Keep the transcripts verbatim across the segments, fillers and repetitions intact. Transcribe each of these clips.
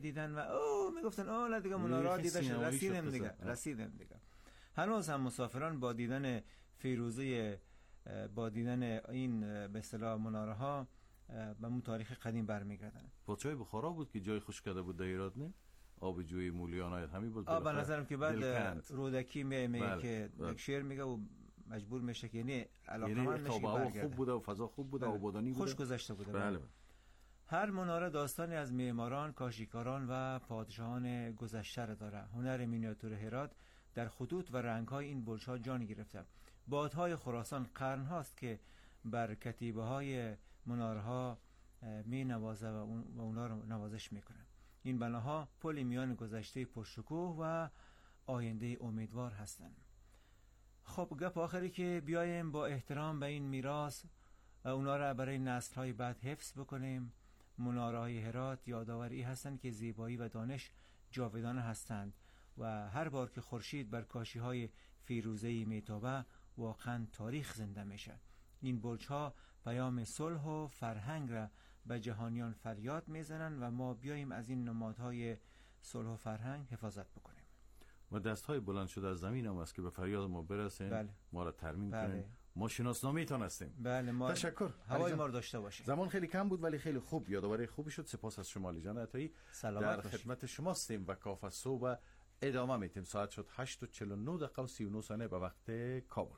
دیدن و او میگفتن آه نه دیگه منارا دیده شد، رسیدم دیگه رسیدم دیگه. هنوز هم مسافران با دیدن فیروزه، با دیدن این به اصطلاح مناره ها به اون تاریخ قدیم برمیگردن. پادشاه بخارا بود که جای خوش کرده بود در ایران، نه؟ آب جوی مولیان همین بود. آب به نظرم که بعد رودکی میگه که یک شعر میگه و مجبور میشه که یعنی علاقمند میشه برگرده. خوب بوده و فضا خوب بوده و آبادانی بوده، خوش گذشته بوده. بله. هر مناره داستانی از معماران، کاشیکاران و پادشاهان گذشته را داره. هنر مینیاتور هرات در خطوط و رنگ‌های این برج‌ها جان گرفته. بادهای خراسان قرن هاست که بر کتیبه‌های منارها می نوازه و اونا رو نوازش میکنه. این بناها پل میان گذشته پرشکوه و آینده امیدوار هستند. خب گپ آخری که بیایم با احترام به این میراث و اونا را برای نسل‌های بعد حفظ بکنیم. مناره‌های هرات یادآوری هستند که زیبایی و دانش جاودانه هستند و هر بار که خورشید بر کاشی‌های فیروزه‌ای میتابه واقعا تاریخ زنده میشه. این برج‌ها پیام صلح و فرهنگ را به جهانیان فریاد میزنن و ما بیاییم از این نمادهای صلح و فرهنگ حفاظت بکنیم. و دست‌های بلند شده از زمین هم است که به فریاد ما برسن. بله. ما را ترمیم بله. کنن. ما شناسنامه‌تان هستیم. بله ما تشکر. هوای ما رو داشته باشید. زمان خیلی کم بود ولی خیلی خوب یادآوری خوبی شد. سپاس از شما علی جان عطایی. در خدمت شما هستیم و کاف صبح ادامه میدیم. ساعت شد هشت و چهل و نه دقیقه و سی و نه ثانیه به وقت کابل.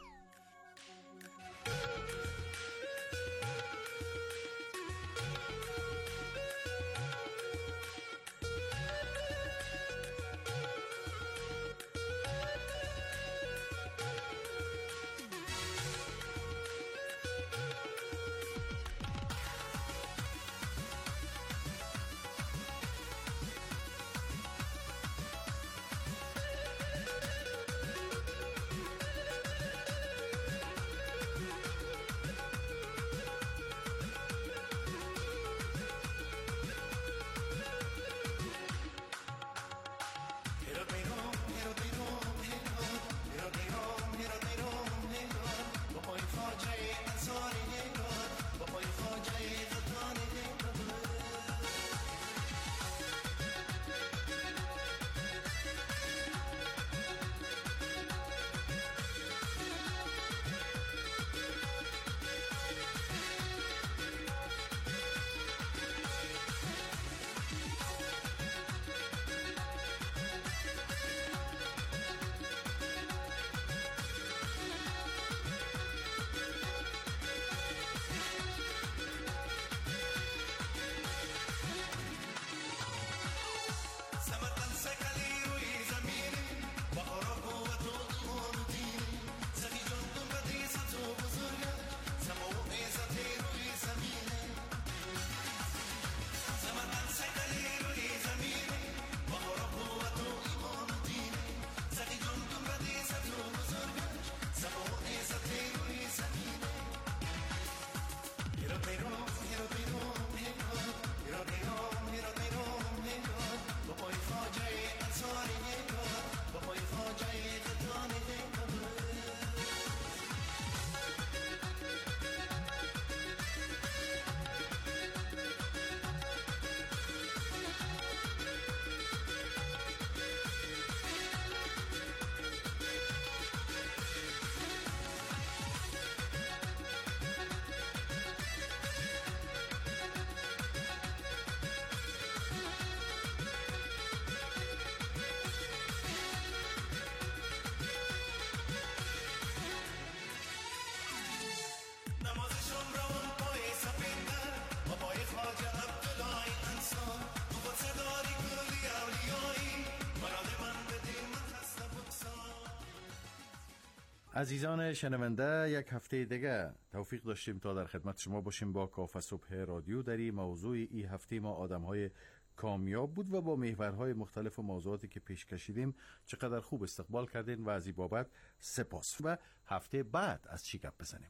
عزیزان شنونده، یک هفته دیگه توفیق داشتیم تا در خدمت شما باشیم با کاف صبح رادیو. در این موضوع این هفته ما آدم‌های کامیاب بود و با محورهای مختلف و موضوعاتی که پیش کشیدیم چقدر خوب استقبال کردین و از این بابت سپاس. و هفته بعد از چی گپ بزنیم؟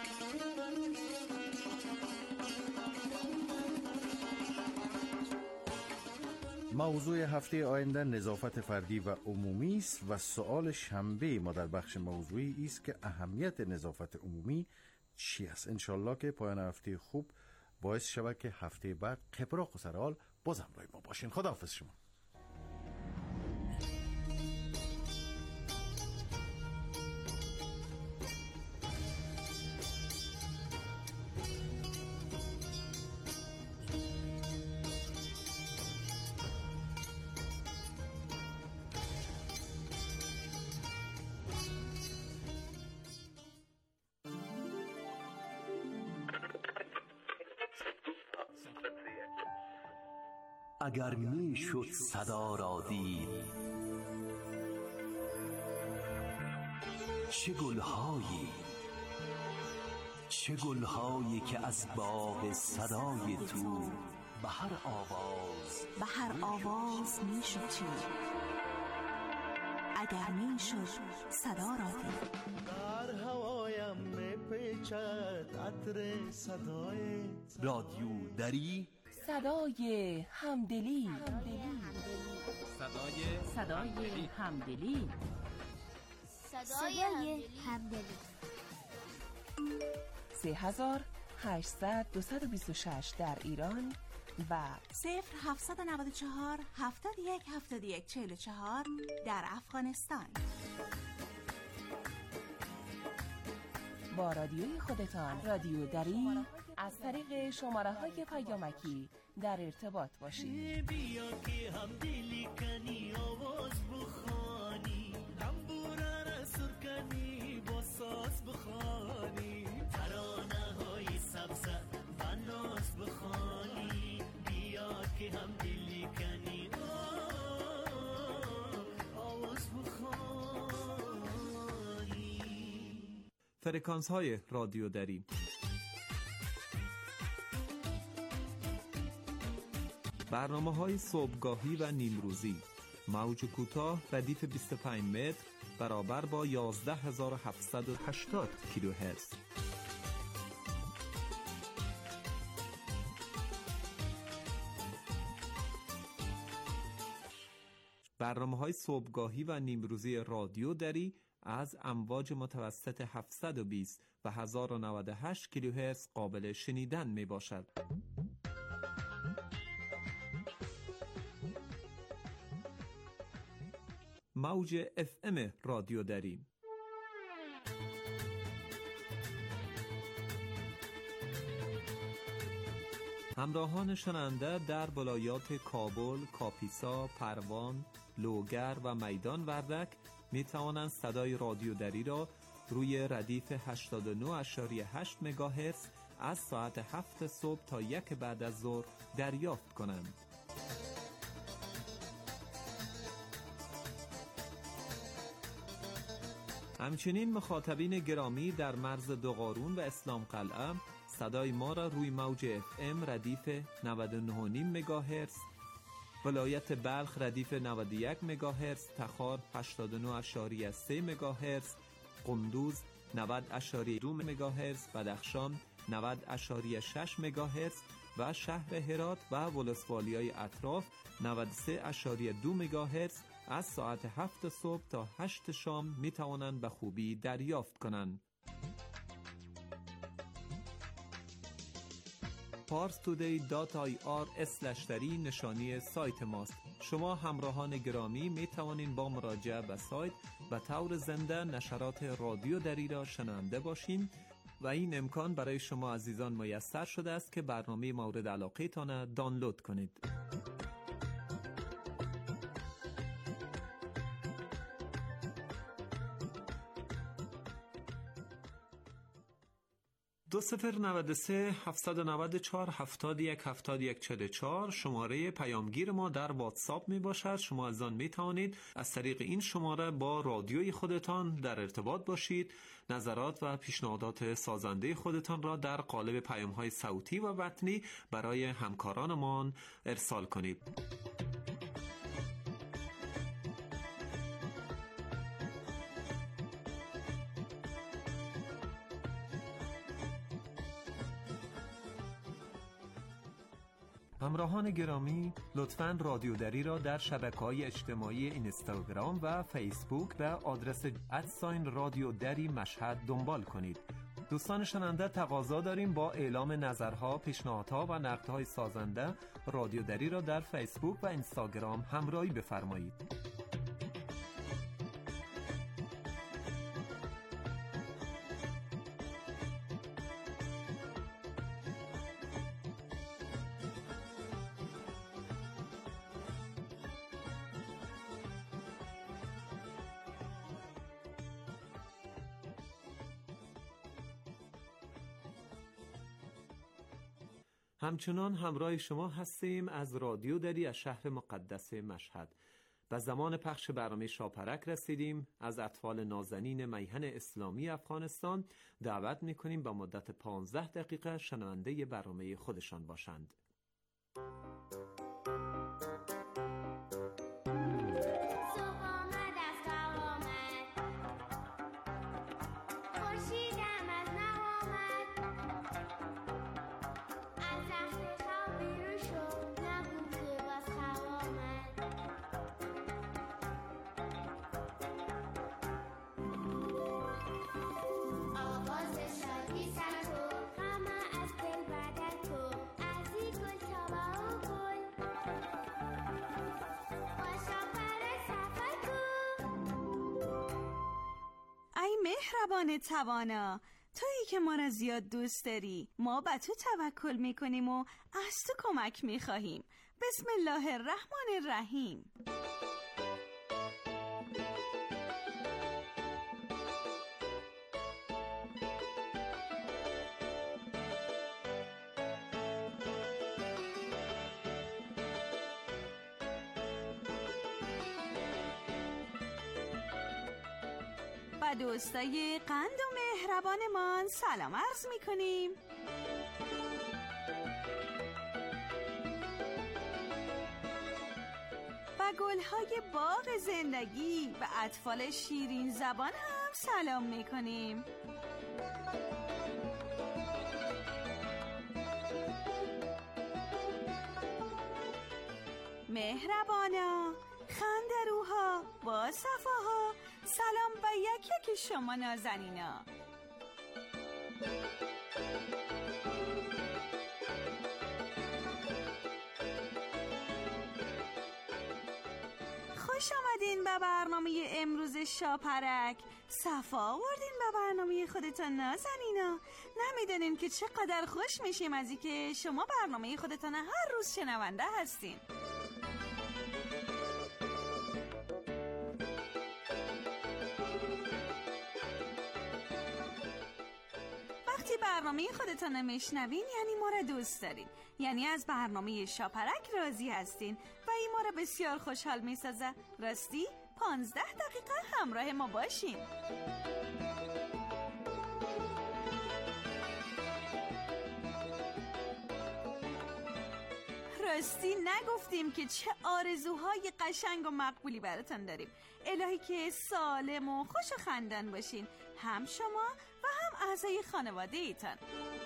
موضوع هفته آینده نظافت فردی و عمومی است و سوال شنبه ما در بخش موضوعی است که اهمیت نظافت عمومی چی است. انشالله که پایان هفته خوب باعث شود که هفته بعد قبراق و سرحال بازم رای ما باشین. خداحافظ شما. اگر می شد صدا را دید، چه گلهایی چه گلهایی که از باغ صدای تو به هر آواز به هر آواز می شد چید. اگر می شد صدا را دید. در هوایم می پیچد عطر صدایت. رادیو دری، صدای همدلی. صدای صدای همدلی. صدای همدلی. سه هزار هشتصد دویست و بیست و شش در ایران و صفر هفتصد و نود و چهار هفتاد و یک هفتاد و یک چهل و چهار در افغانستان. با رادیوی خودتان رادیو دری از طریق شماره های پیامکی در ارتباط باشید. بیا که هم دلی کنی آواز بخوانی، تنبوره را سر کنی با ساز بخوانی، ترانه های سبز و ناز بخوانی. بیا که هم دلی کنی آواز بخوانی. فرکانس های رادیو دری: برنامه‌های صبحگاهی و نیمروزی، موج کوتاه ردیف بیست و پنج متر برابر با یازده هزار و هفتصد و هشتاد کیلوهرتز. برنامه‌های صبحگاهی و نیمروزی رادیو دری از امواج متوسط هفتصد و بیست و هزار و نود و هشت کیلوهرتز قابل شنیدن می باشد. موج اف ام رادیو دری: همراهان شنونده در ولایات کابل، کاپیسا، پروان، لوگر و میدان وردک می توانند صدای رادیو دری را روی ردیف هشتاد و نه ممیز هشت مگاهرتز از ساعت هفت صبح تا یک بعد از ظهر دریافت کنند. همچنین مخاطبین گرامی در مرز دوقارون و اسلام قلعه صدای ما را روی موج اف ام ردیف نود و نه و نیم مگاهرتز، ولایت بلخ ردیف نود و یک مگاهرتز، تخار هشتاد و نه ممیز سه مگاهرتز، قندوز نود ممیز دو مگاهرتز، بدخشان نود ممیز شش مگاهرتز و شهر هرات و ولسوالیای اطراف نود و سه ممیز دو مگاهرتز از ساعت هفت صبح تا هشت شام می توانند به خوبی دریافت کنند. پارس تودی دات آی آر اسلش دری نشانی سایت ماست. شما همراهان گرامی می توانید با مراجعه به سایت به طور زنده نشرات رادیو دری را شنونده باشین و این امکان برای شما عزیزان میسر شده است که برنامه مورد علاقه تان دانلود کنید. دو صفر نود و سه هفتصد و نود و چهار هفتاد و یک هفتاد و یک چهل و چهار شماره پیامگیر ما در واتساپ می باشد. شما از آن می توانید از طریق این شماره با رادیوی خودتان در ارتباط باشید. نظرات و پیشنهادات سازنده خودتان را در قالب پیام‌های صوتی و متنی برای همکارانمان ارسال کنید. همراهان گرامی، لطفاً رادیو دری را در شبکه‌های اجتماعی اینستاگرام و فیسبوک به آدرس ات ساین رادیو دری مشهد دنبال کنید. دوستان شنونده، تقاضا داریم با اعلام نظرها، پیشنهادها و نقدهای سازنده رادیو دری را در فیسبوک و اینستاگرام همراهی بفرمایید. همچنان همراه شما هستیم از رادیو دری از شهر مقدس مشهد. به زمان پخش برنامه شاپرک رسیدیم. از اطفال نازنین میهن اسلامی افغانستان دعوت میکنیم با مدت پانزده دقیقه شنونده برنامه خودشان باشند. مهربان توانا، تویی که ما را زیاد دوست داری، ما به تو توکل میکنیم و از تو کمک میخواهیم. بسم الله الرحمن الرحیم. و دوستای قند و مهربانمان سلام عرض میکنیم. و گلهای باغ زندگی و اطفال شیرین زبان هم سلام میکنیم. مهربانا، خندروها، با صفاها، سلام به یک یک شما نازنینا. خوش آمدین به برنامه امروز شاپرک. صفا آوردین به برنامه خودتان نازنینا. نمیدونین که چقدر خوش میشیم از اینکه شما برنامه خودتان هر روز شنونده هستین. وقتی برنامه خودتان میشنوین یعنی ما را دوست دارین، یعنی از برنامه شاپرک راضی هستین و این ما را بسیار خوشحال میسازه. راستی پانزده دقیقه همراه ما باشین. راستی نگفتیم که چه آرزوهای قشنگ و مقبولی براتون داریم. الهی که سالم و خوش و خندان باشین، هم شما و هم اعضای خانواده ایتان.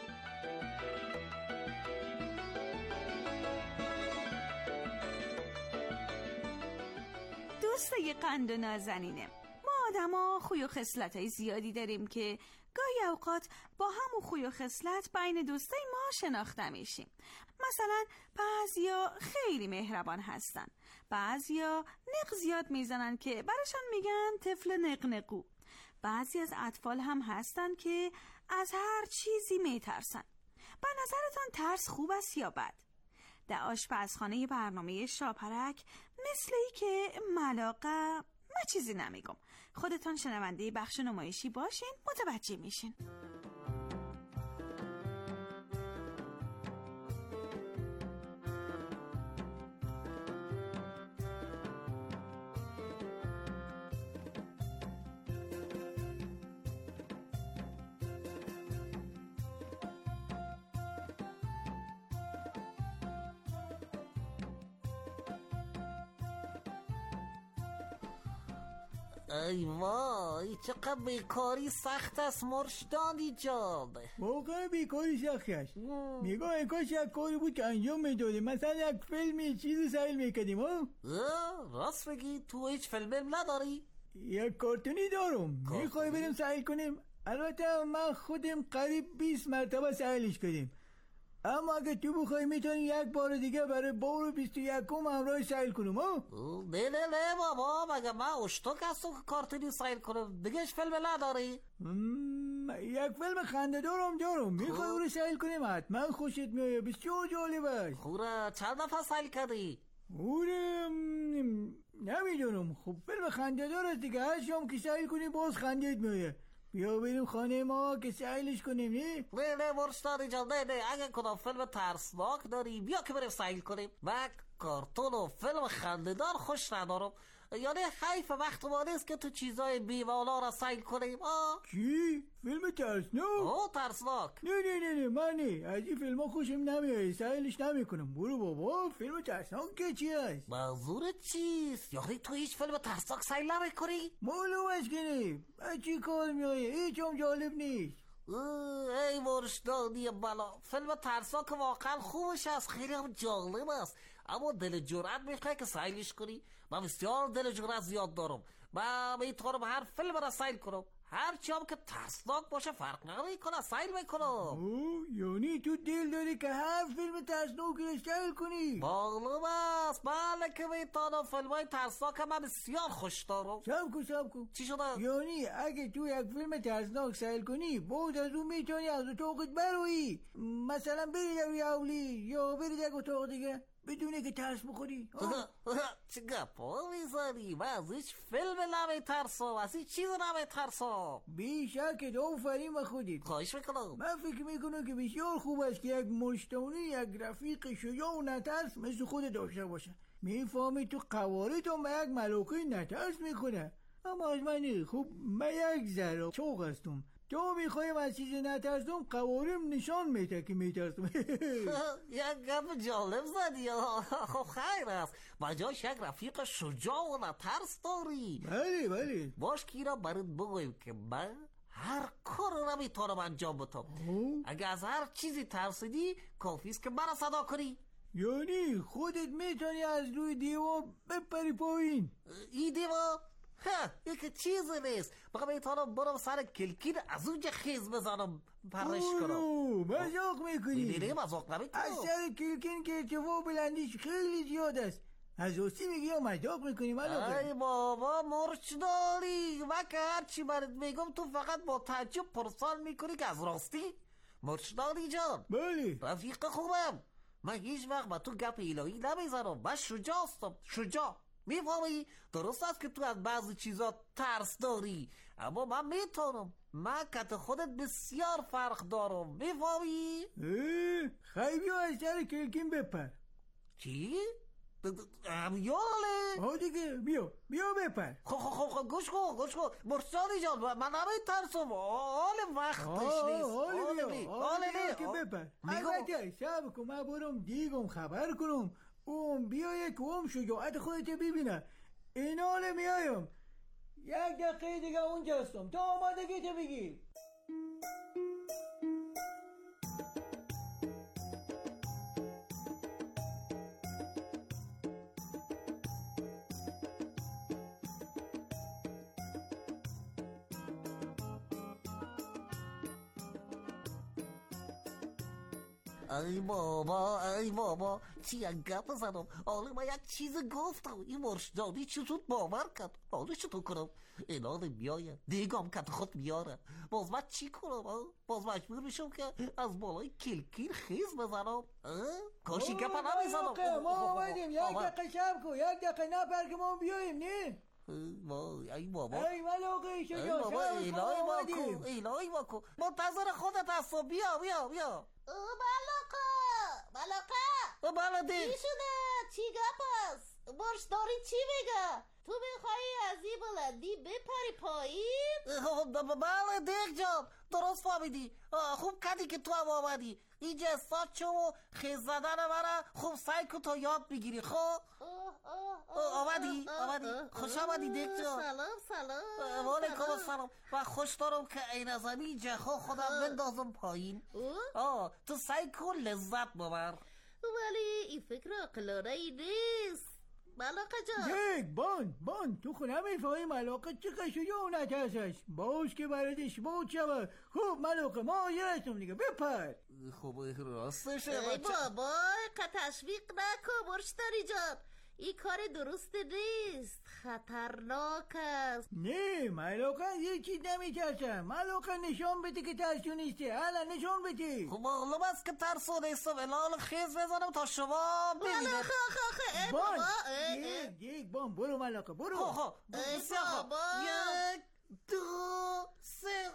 دوستای قند و نازنینه، ما آدم ها خوی و خصلتای زیادی داریم که گاهی اوقات با همون خوی و خصلت بین دوستای ما شناخته میشیم. مثلا بعضیا خیلی مهربان هستن، بعضیا نق زیاد میزنن که براشان میگن طفل نقنقو. بعضی از اطفال هم هستن که از هر چیزی میترسن. به نظرتان ترس خوب است یا بد؟ در آشپزخانه برنامه شاپرک مثل ای که ملاقه من چیزی نمیگم، خودتان شنونده بخش نمایشی باشین متوجه میشین. ای وای چقدر بیکاری سخت است مرشدانی جان. واقعا بیکاری سخت است. میگم کاش یک کاری بود که انجام میدادیم، مثلا یک فیلم چیزی سایل میکردیم. ها راست بگی تو هیچ فیلم نداری؟ یک کارتونی دارم. میخوای بریم سایل کنیم؟ البته من خودم قریب بیست مرتبه سهلش کردیم، اما اگه تو بخوای میتونی یک بار دیگه برای بار بیست و یکم همراه سهل کنم ها؟ نه نه نه بابا، مگه من اشتک هستم که کارتونی سهل کنم؟ دیگهش فیلم نداری؟ یک فیلم خنده دارم دارم، میخوای او رو سهل کنیم؟ حتما خوشت میایه، بسیار جالب است. خوره چند دفعه سهل کردی؟ او رو نمیدونم، خب فیلم خنده دار است دیگه، هر شام که سهل کنی باز خندت میایه. بیا بریم خانه ما که سهلش کنیم. نه نه نه مرشدانی جان، نه نه اگه کنم فیلم ترسناک داری بیا که بریم سهل کنیم. من کارتون و فیلم خنده‌دار خوش ندارم، یعنی حیف وقت ما نیست که تو چیزای بیوالا را سهل کنیم. آه چی؟ فیلم ترسناک؟ آه ترسناک. نه نه نه نه من نه از این فیلم ها خوشم نمیاد، سهلش نمیکنم. برو بابا، فیلم ترسناک که چی هست؟ منظورت چیست؟ یعنی تو هیچ فیلم ترسناک سهل نمیکنی؟ معلوم است که نه، از چی کار میایه، هیچ هم جالب نیست. ای مرشدانی بلا، فیلم ترسناک واقعا خوبش است، خیلی هم جالب است، اما دل جرأت میخواه که سهلش کنی. من بسیار دل جرأت زیاد دارم، من میتونم هر فیلم را سهل کنم، هر چی هم که ترسناک باشه فرق نمیکنه سهل میکنم. اوه، یعنی تو دل داری که هر فیلم ترسناک را سهل کنی؟ معلوم است، بله که میتونم. فیلم های ترسناک من بسیار خوش دارم. سب کن سب کن، چی شده؟ یعنی اگه تو یک فیلم ترسناک سهل کنی باز از اون میتونی از اتاقت بروی، مثلا بری در روی اولی یا بری در اتاق دیگه بدونه که ترس بخوری. چه گپا میزنی؟ من از هیچ فیلم نمیترسم، از هیچ چیز نمیترسم. بیشک آفرین و خودت. خواهش میکنم. من فکر میکنم که بسیار خوب است که یک مشتونی، یک رفیق شجاع و نترس مثل خود داشته باشه. میفهمی تو قوارتون به یک ملاقه نترس میکنه، اما از من خوب من یک ذره چوق هستم. تو میخوایم از چیز نترسم، قوارم نشان میده که میترسم. یک گپ جالب زدی. خب خیر است، بجاش یک رفیق شجاع و نترس داری. بله بله. باش که اینا برات بگویم که من هر کار رو نمیتونم انجام بدم. اگه از هر چیزی ترسیدی کافیست که مرا صدا کنی. یعنی خودت میتونی از روی دیوار بپری پایین؟ این دیوار؟ ها، یک چیزی نیست، بقا میتونم برم سر کلکین از اونجا خیز بزنم پرش کنم. اولو مزاق میکنی؟ نه نه مزاق نمیکنم. از سر کلکین که ارتفاع بلندیش خیلی زیاد است، از اصی میگی یا مزاق میکنی؟ ای بابا مرشداری، من که هرچی برات میگم تو فقط با تعجب پرسان میکنی که از راستی؟ مرشداری جان. بله. رفیق خوبم، من هیچ وقت با تو گپ الهی نمیزنم، من شجاع هستم، شجاع. میفهمی؟ درست است که تو از بعضی چیزا ترس داری، اما من میتونم. من کت خودت بسیار فرق دارم، میفهمی؟ خیلی بیا از سر کلکین بپر. چی؟ امیاله؟ ها دیگه، بیا بیا بپر. خب خب خب گوش کن گوش کن مرشدانی جان، من نمیترسم، حال وقتش نیست. حال بیا حال بیا که بپر. البته سب کن من برم دیگم خبر کنم اون بیایه که اون شجاعت خودت ببینه. این حال میایم، یک دقیقه دیگه اونجا هستم، تا آمادگی تو بگیر. ای بابا ای بابا، چی یک گپ زدم، حالا من یک چیز گفتم، این مرشدانی چطور باور کرد؟ حالا چطور کنم؟ اینا بیاید دیگم کت خود بیاره، باز من چی کنم؟ باز مجبور میشم که از بالای کلکین خیز بزنم. کاشی گپ نمیزنم. ما آمدیم، یک دقیقه شب کن، یک دقیقه نپر که ما بیاییم. نه وای ای بابا، ای ملاقه شجاع، ای بابا ایلای باکو ایلای باکو منتظر خودت هستم، بیا بیا بیا. ملاقه ملاقه بله دیگ چی شده؟ چی گپ است؟ مرشداری چی میگه؟ تو میخوایی از این بلندی بپری پایین؟ بله دیگ جان، درست فهمیدی. خوب کردی که تو هم آمدی اینجا، استاد شو و خیز زدن منه خوب سعی کن تا یاد بگیری. خب آمدی آمدی خوش آمدی دیگ جان. سلام سلام. وعلیکم السلام. من خوش دارم که این از همین جهو خودم بندازم پایین. آه تو سعی کن لذت ببر. ولی این فکر عقلانه ای نیست. ملاقه جان. یک بان بان تو خونه میفهمی ملاقه چقدر شجاع و نترسش. باز که بردش بود شود. خب ملاقه ما یه رسم دیگه بپر. خب راستشه ای بابا که تشویق نکن مرشداری جان، این کار درست نیست، خطرناک است. نه ملاقه یه چیز نمیترسم. ملاقه نشان بده که ترسو نیستی. حالا نشان بده. خب معلوم است که ترسو نیستم. الان خیز بزنم تا شما ببینید. ملاقه آخه ای بان بابا یک یک بان برو ملاقه برو. خب بسیار خوب. یک دو سه.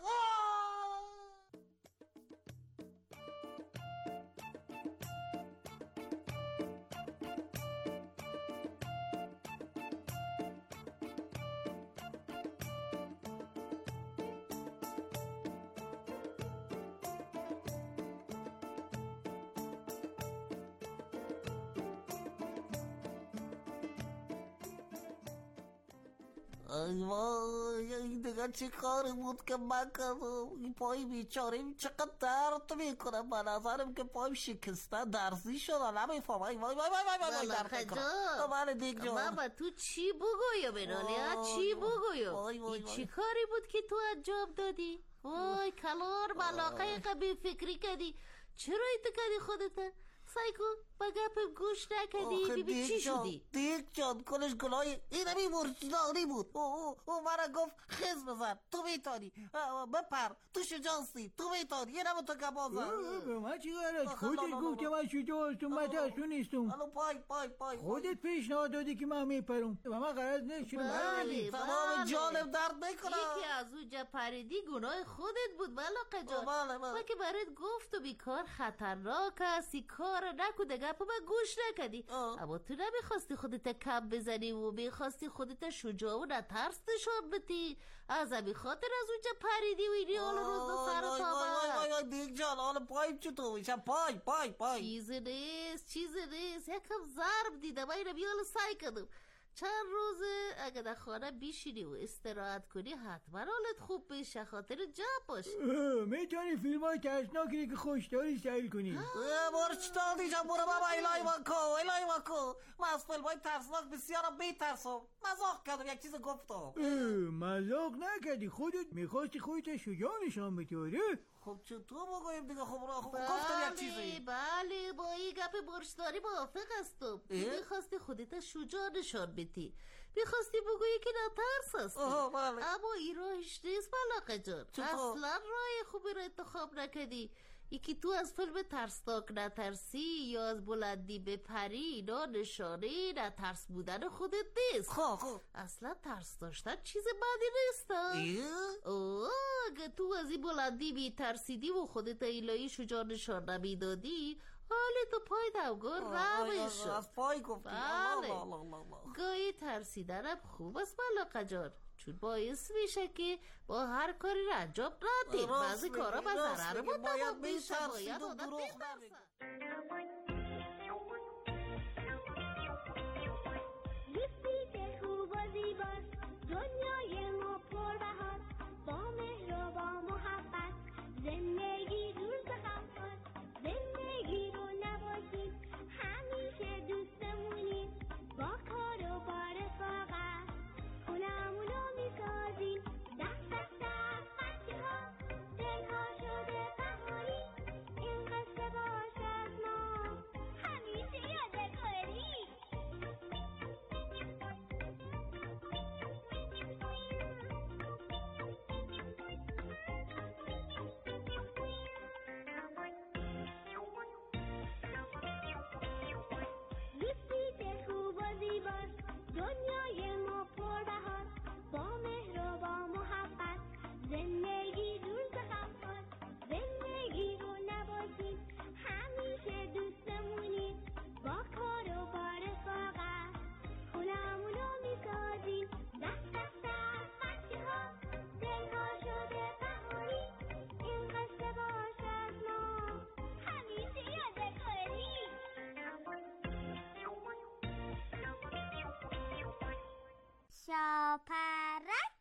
ای وای این دیگه چه کاری بود که من کردم. این پای بیچاره چقدر درد میکنه. به نظرم که پایم شکسته درزی شده نمیفهم. ای وای وای وای وای وای درد میکنه. من دیگه جان من با تو چی بگویم اینالی؟ چی بگویم؟ این چی کاری بود که تو انجام دادی؟ وای کلار ملاقه قبی فکری کردی. چرا ایتو کردی خودت؟ سعی کن با گپم گوش نکردی ببین چی شدی. دیگ جان کلش گلای این همی مرجداری بود. او او مرا گفت خیز بزن تو میتانی، بپر تو شجاعی تو میتانی. یه نمو تو کبازم به من چی قرد؟ خودت گفتی من شجاع هستم. من ترسو نیستم. الان پای پای پای خودت پیشنهاد دادی که من میپرم و من قرار نیست شروع بله تمام جانم درد میکنه. یکی از اونجا پریدی گناه خودت بود ملاقه جان. بله بله. من که برات گفت و بیکار خطرناک است این کار نکن. گپ من گوش نکردی. اما تو نمیخواستی خودت کم بزنی و میخواستی خودت شجاع و نترس نشان بدی. از همین خاطر از اونجا پریدی و اینی حال روز به سرت آمد. وای وای دیگ جان حالا پایم چطور میشه؟ پای پای پای چیزی نیست چیزی نیست. یکم ضرب دیدم اینو بیال سعی کردم. چند روزه اگه در خانه بیشینی و استراحت کنی حتما حالت خوب بشه. خاطر جا باش. میتونی فیلم های ترسناکی که خوشداری سیل کنی. مرچ دادی جان برو بابا الهی واکو الهی واکو. من از فیلم های ترسناک بسیارم بیترسم. مزاق کردم یک چیز گفتم. مزاق نکردی خودت میخواستی خودت شجاع نشان بدی. خب چطور بگویم دیگه؟ خب را خب گفتم یک چیزی. بله با این گپ مرشداری موافق هستم. میخواستی خودت شجاع نشان بدی. میخواستی بگویی که نترس هستی. اما این راهش نیست ملاقه جان. اصلا راه خوبی رو انتخاب نکردی. یکی تو از فیلم ترسناک نترسی یا از بلندی بپری اینا نشانه نترس بودن خودت نیست. خب خب اصلا ترس داشتن چیز بدی نیست. اوه اگه تو از این بلندی بی ترسیدی و خودت ایلایی شجاع نشان نمیدادی حالی تو پای دوگار روشد. از پای گفتی. گاهی ترسیدنم خوب است ملاقه جان، چون باعث میشه که با هر کاری را انجام ندیم. بعضی کارا با ضرر بود باید میشه. باید آدم بترسن. دنیای ما پر بهار با مهر و با محبت. زندگی روز خفاش زندگی رو نباشید همیشه دوستمونید. با کار و با رفاقت خونمونو میسازیم. دست دست دست بچه ها دلها شده بهاری. این قصه باش از ما همیشه یادگاری. دنیای ما پر بهار با مهر و با محبت. زندگی روز خفاش زندگی رو نباشید همیشه دوستمونید. با کار و با رفاقت خونمونو میسازیم. دست دست دست بچه ها دلها شده بهاری. این قصه باش از ما همیشه یادگاری. شاپرک.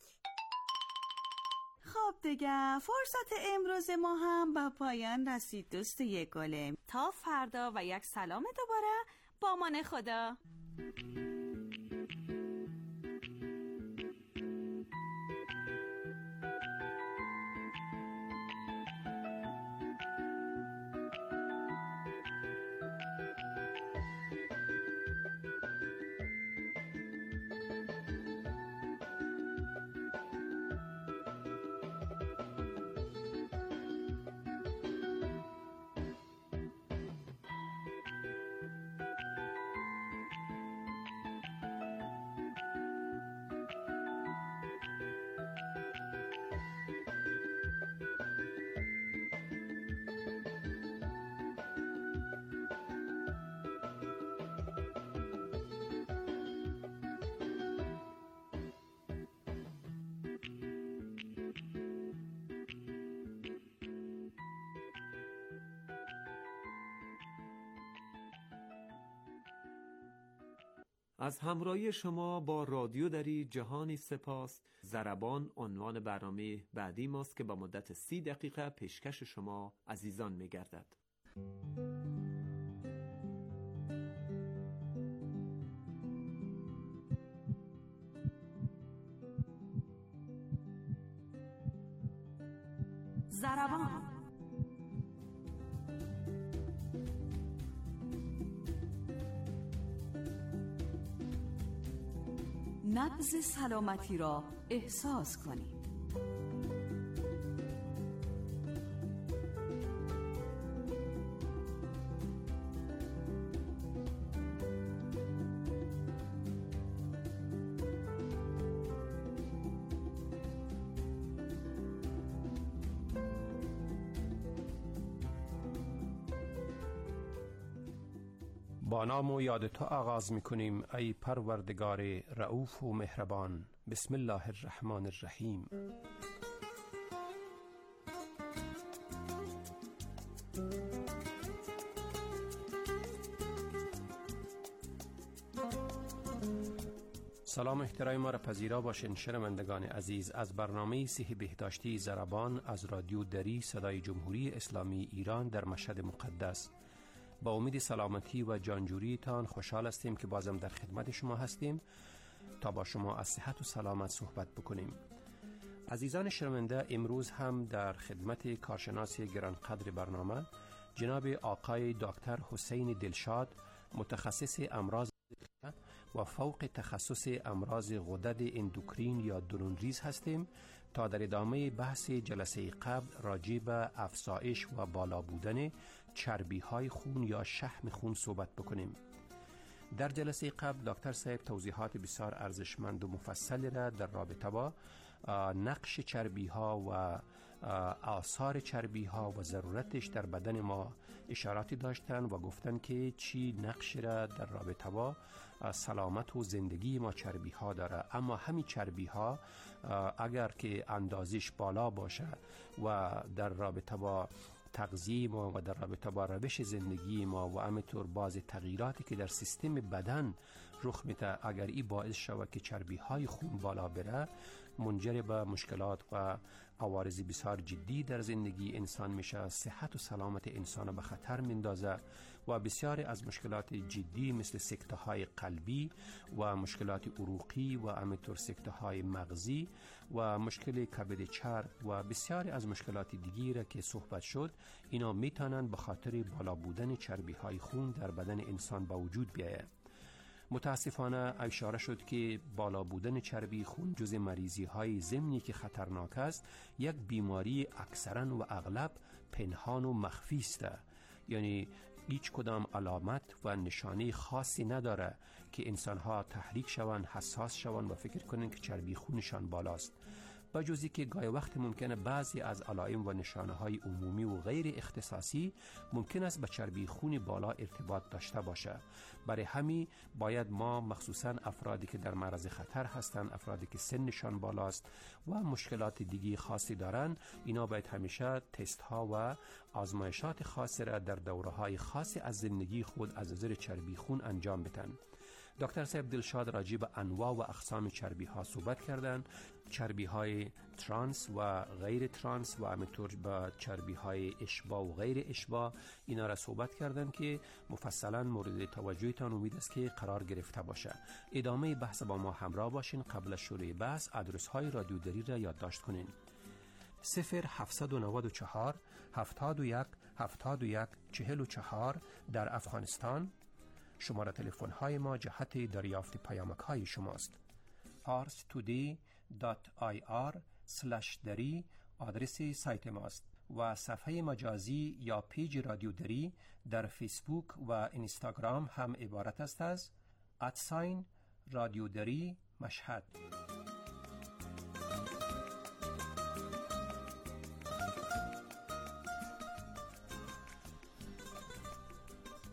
خب دیگه فرصت امروز ما هم به پایان رسید دوست یک گلم. تا فردا و یک سلام دوباره با امان خدا. از همراهی شما با رادیو دری جهانی سپاس. ضربان عنوان برنامه بعدی ماست که با مدت سی دقیقه پیشکش شما عزیزان می‌گردد. ضربان. نبض سلامتی را احساس کنید. با نام و یاد تو آغاز می‌کنیم ای پروردگار رؤوف و مهربان. بسم الله الرحمن الرحیم. سلام احترام ما را پذیرا باشین شنوندگان عزیز از برنامه صحی بهداشتی ضربان از رادیو دری صدای جمهوری اسلامی ایران در مشهد مقدس. با امید سلامتی و جانجوری تان خوشحال هستیم که بازم در خدمت شما هستیم تا با شما از صحت و سلامت صحبت بکنیم. عزیزان شنونده، امروز هم در خدمت کارشناس گرانقدر برنامه جناب آقای دکتر حسین دلشاد، متخصص امراض و فوق تخصص امراض غدد اندوکرین یا درونریز هستیم تا در ادامه بحث جلسه قبل راجع به افزایش و بالا بودن چربی های خون یا شحم خون صحبت بکنیم. در جلسه قبل دکتر صاحب توضیحات بسیار ارزشمند و مفصلی را در رابطه با نقش چربی ها و آثار چربی ها و ضرورتش در بدن ما اشاراتی داشتن و گفتن که چی نقش را در رابطه با سلامت و زندگی ما چربی ها داره. اما همین چربی ها اگر که اندازش بالا باشه و در رابطه با تغذیه ما و در رابطه با روش زندگی ما و همینطور بعض تغییراتی که در سیستم بدن رخ میده، اگر این باعث شود که چربی های خون بالا بره، منجر به مشکلات و عوارض بسیار جدی در زندگی انسان میشه، صحت و سلامت انسان به خطر میندازه و بسیاری از مشکلات جدی مثل سکته های قلبی و مشکلات عروقی و همینطور سکته های مغزی و مشکل کبد چرب و بسیاری از مشکلات دیگری را که صحبت شد، اینا میتونن به خاطر بالا بودن چربی های خون در بدن انسان به وجود بیاید. متاسفانه اشاره شد که بالا بودن چربی خون جز مریضی های ضمنی که خطرناک است، یک بیماری اکثرا و اغلب پنهان و مخفی است. یعنی هیچ کدام علامت و نشانه خاصی نداره که انسان ها تحریک شوند، حساس شوند و فکر کنند که چربی خونشان بالاست. با جزی که گاهی وقت ممکنه بعضی از علائم و نشانه های عمومی و غیر اختصاصی ممکن است با چربی خون بالا ارتباط داشته باشه. برای همین باید ما مخصوصا افرادی که در معرض خطر هستند، افرادی که سنشان بالاست و مشکلات دیگی خاصی دارن، اینا باید همیشه تست ها و آزمایشات خاصی را در دوره های خاصی از زندگی خود از نظر چربی خون انجام بدن. دکتر صاحب دلشاد راجع به انواع و اقسام چربی ها صحبت کردند، چربی های ترانس و غیر ترانس و همینطور با چربی های اشباع و غیر اشباع، اینا را صحبت کردند که مفصلا مورد توجهتان امید است که قرار گرفته باشه. ادامه بحث با ما همراه باشین. قبل از شروع بحث آدرس های رادیو دری را یادداشت کنین: صفر هفتصد و نود و چهار هفتاد و یک هفتاد و یک چهل و چهار در افغانستان. شماره تلفن های ما جهت دریافت پیامک های شماست. پارس تودی دات آی آر سلش دری آدرس سایت ماست و صفحه مجازی یا پیج رادیو دری در فیسبوک و اینستاگرام هم عبارت است از ادساین رادیو دری مشهد.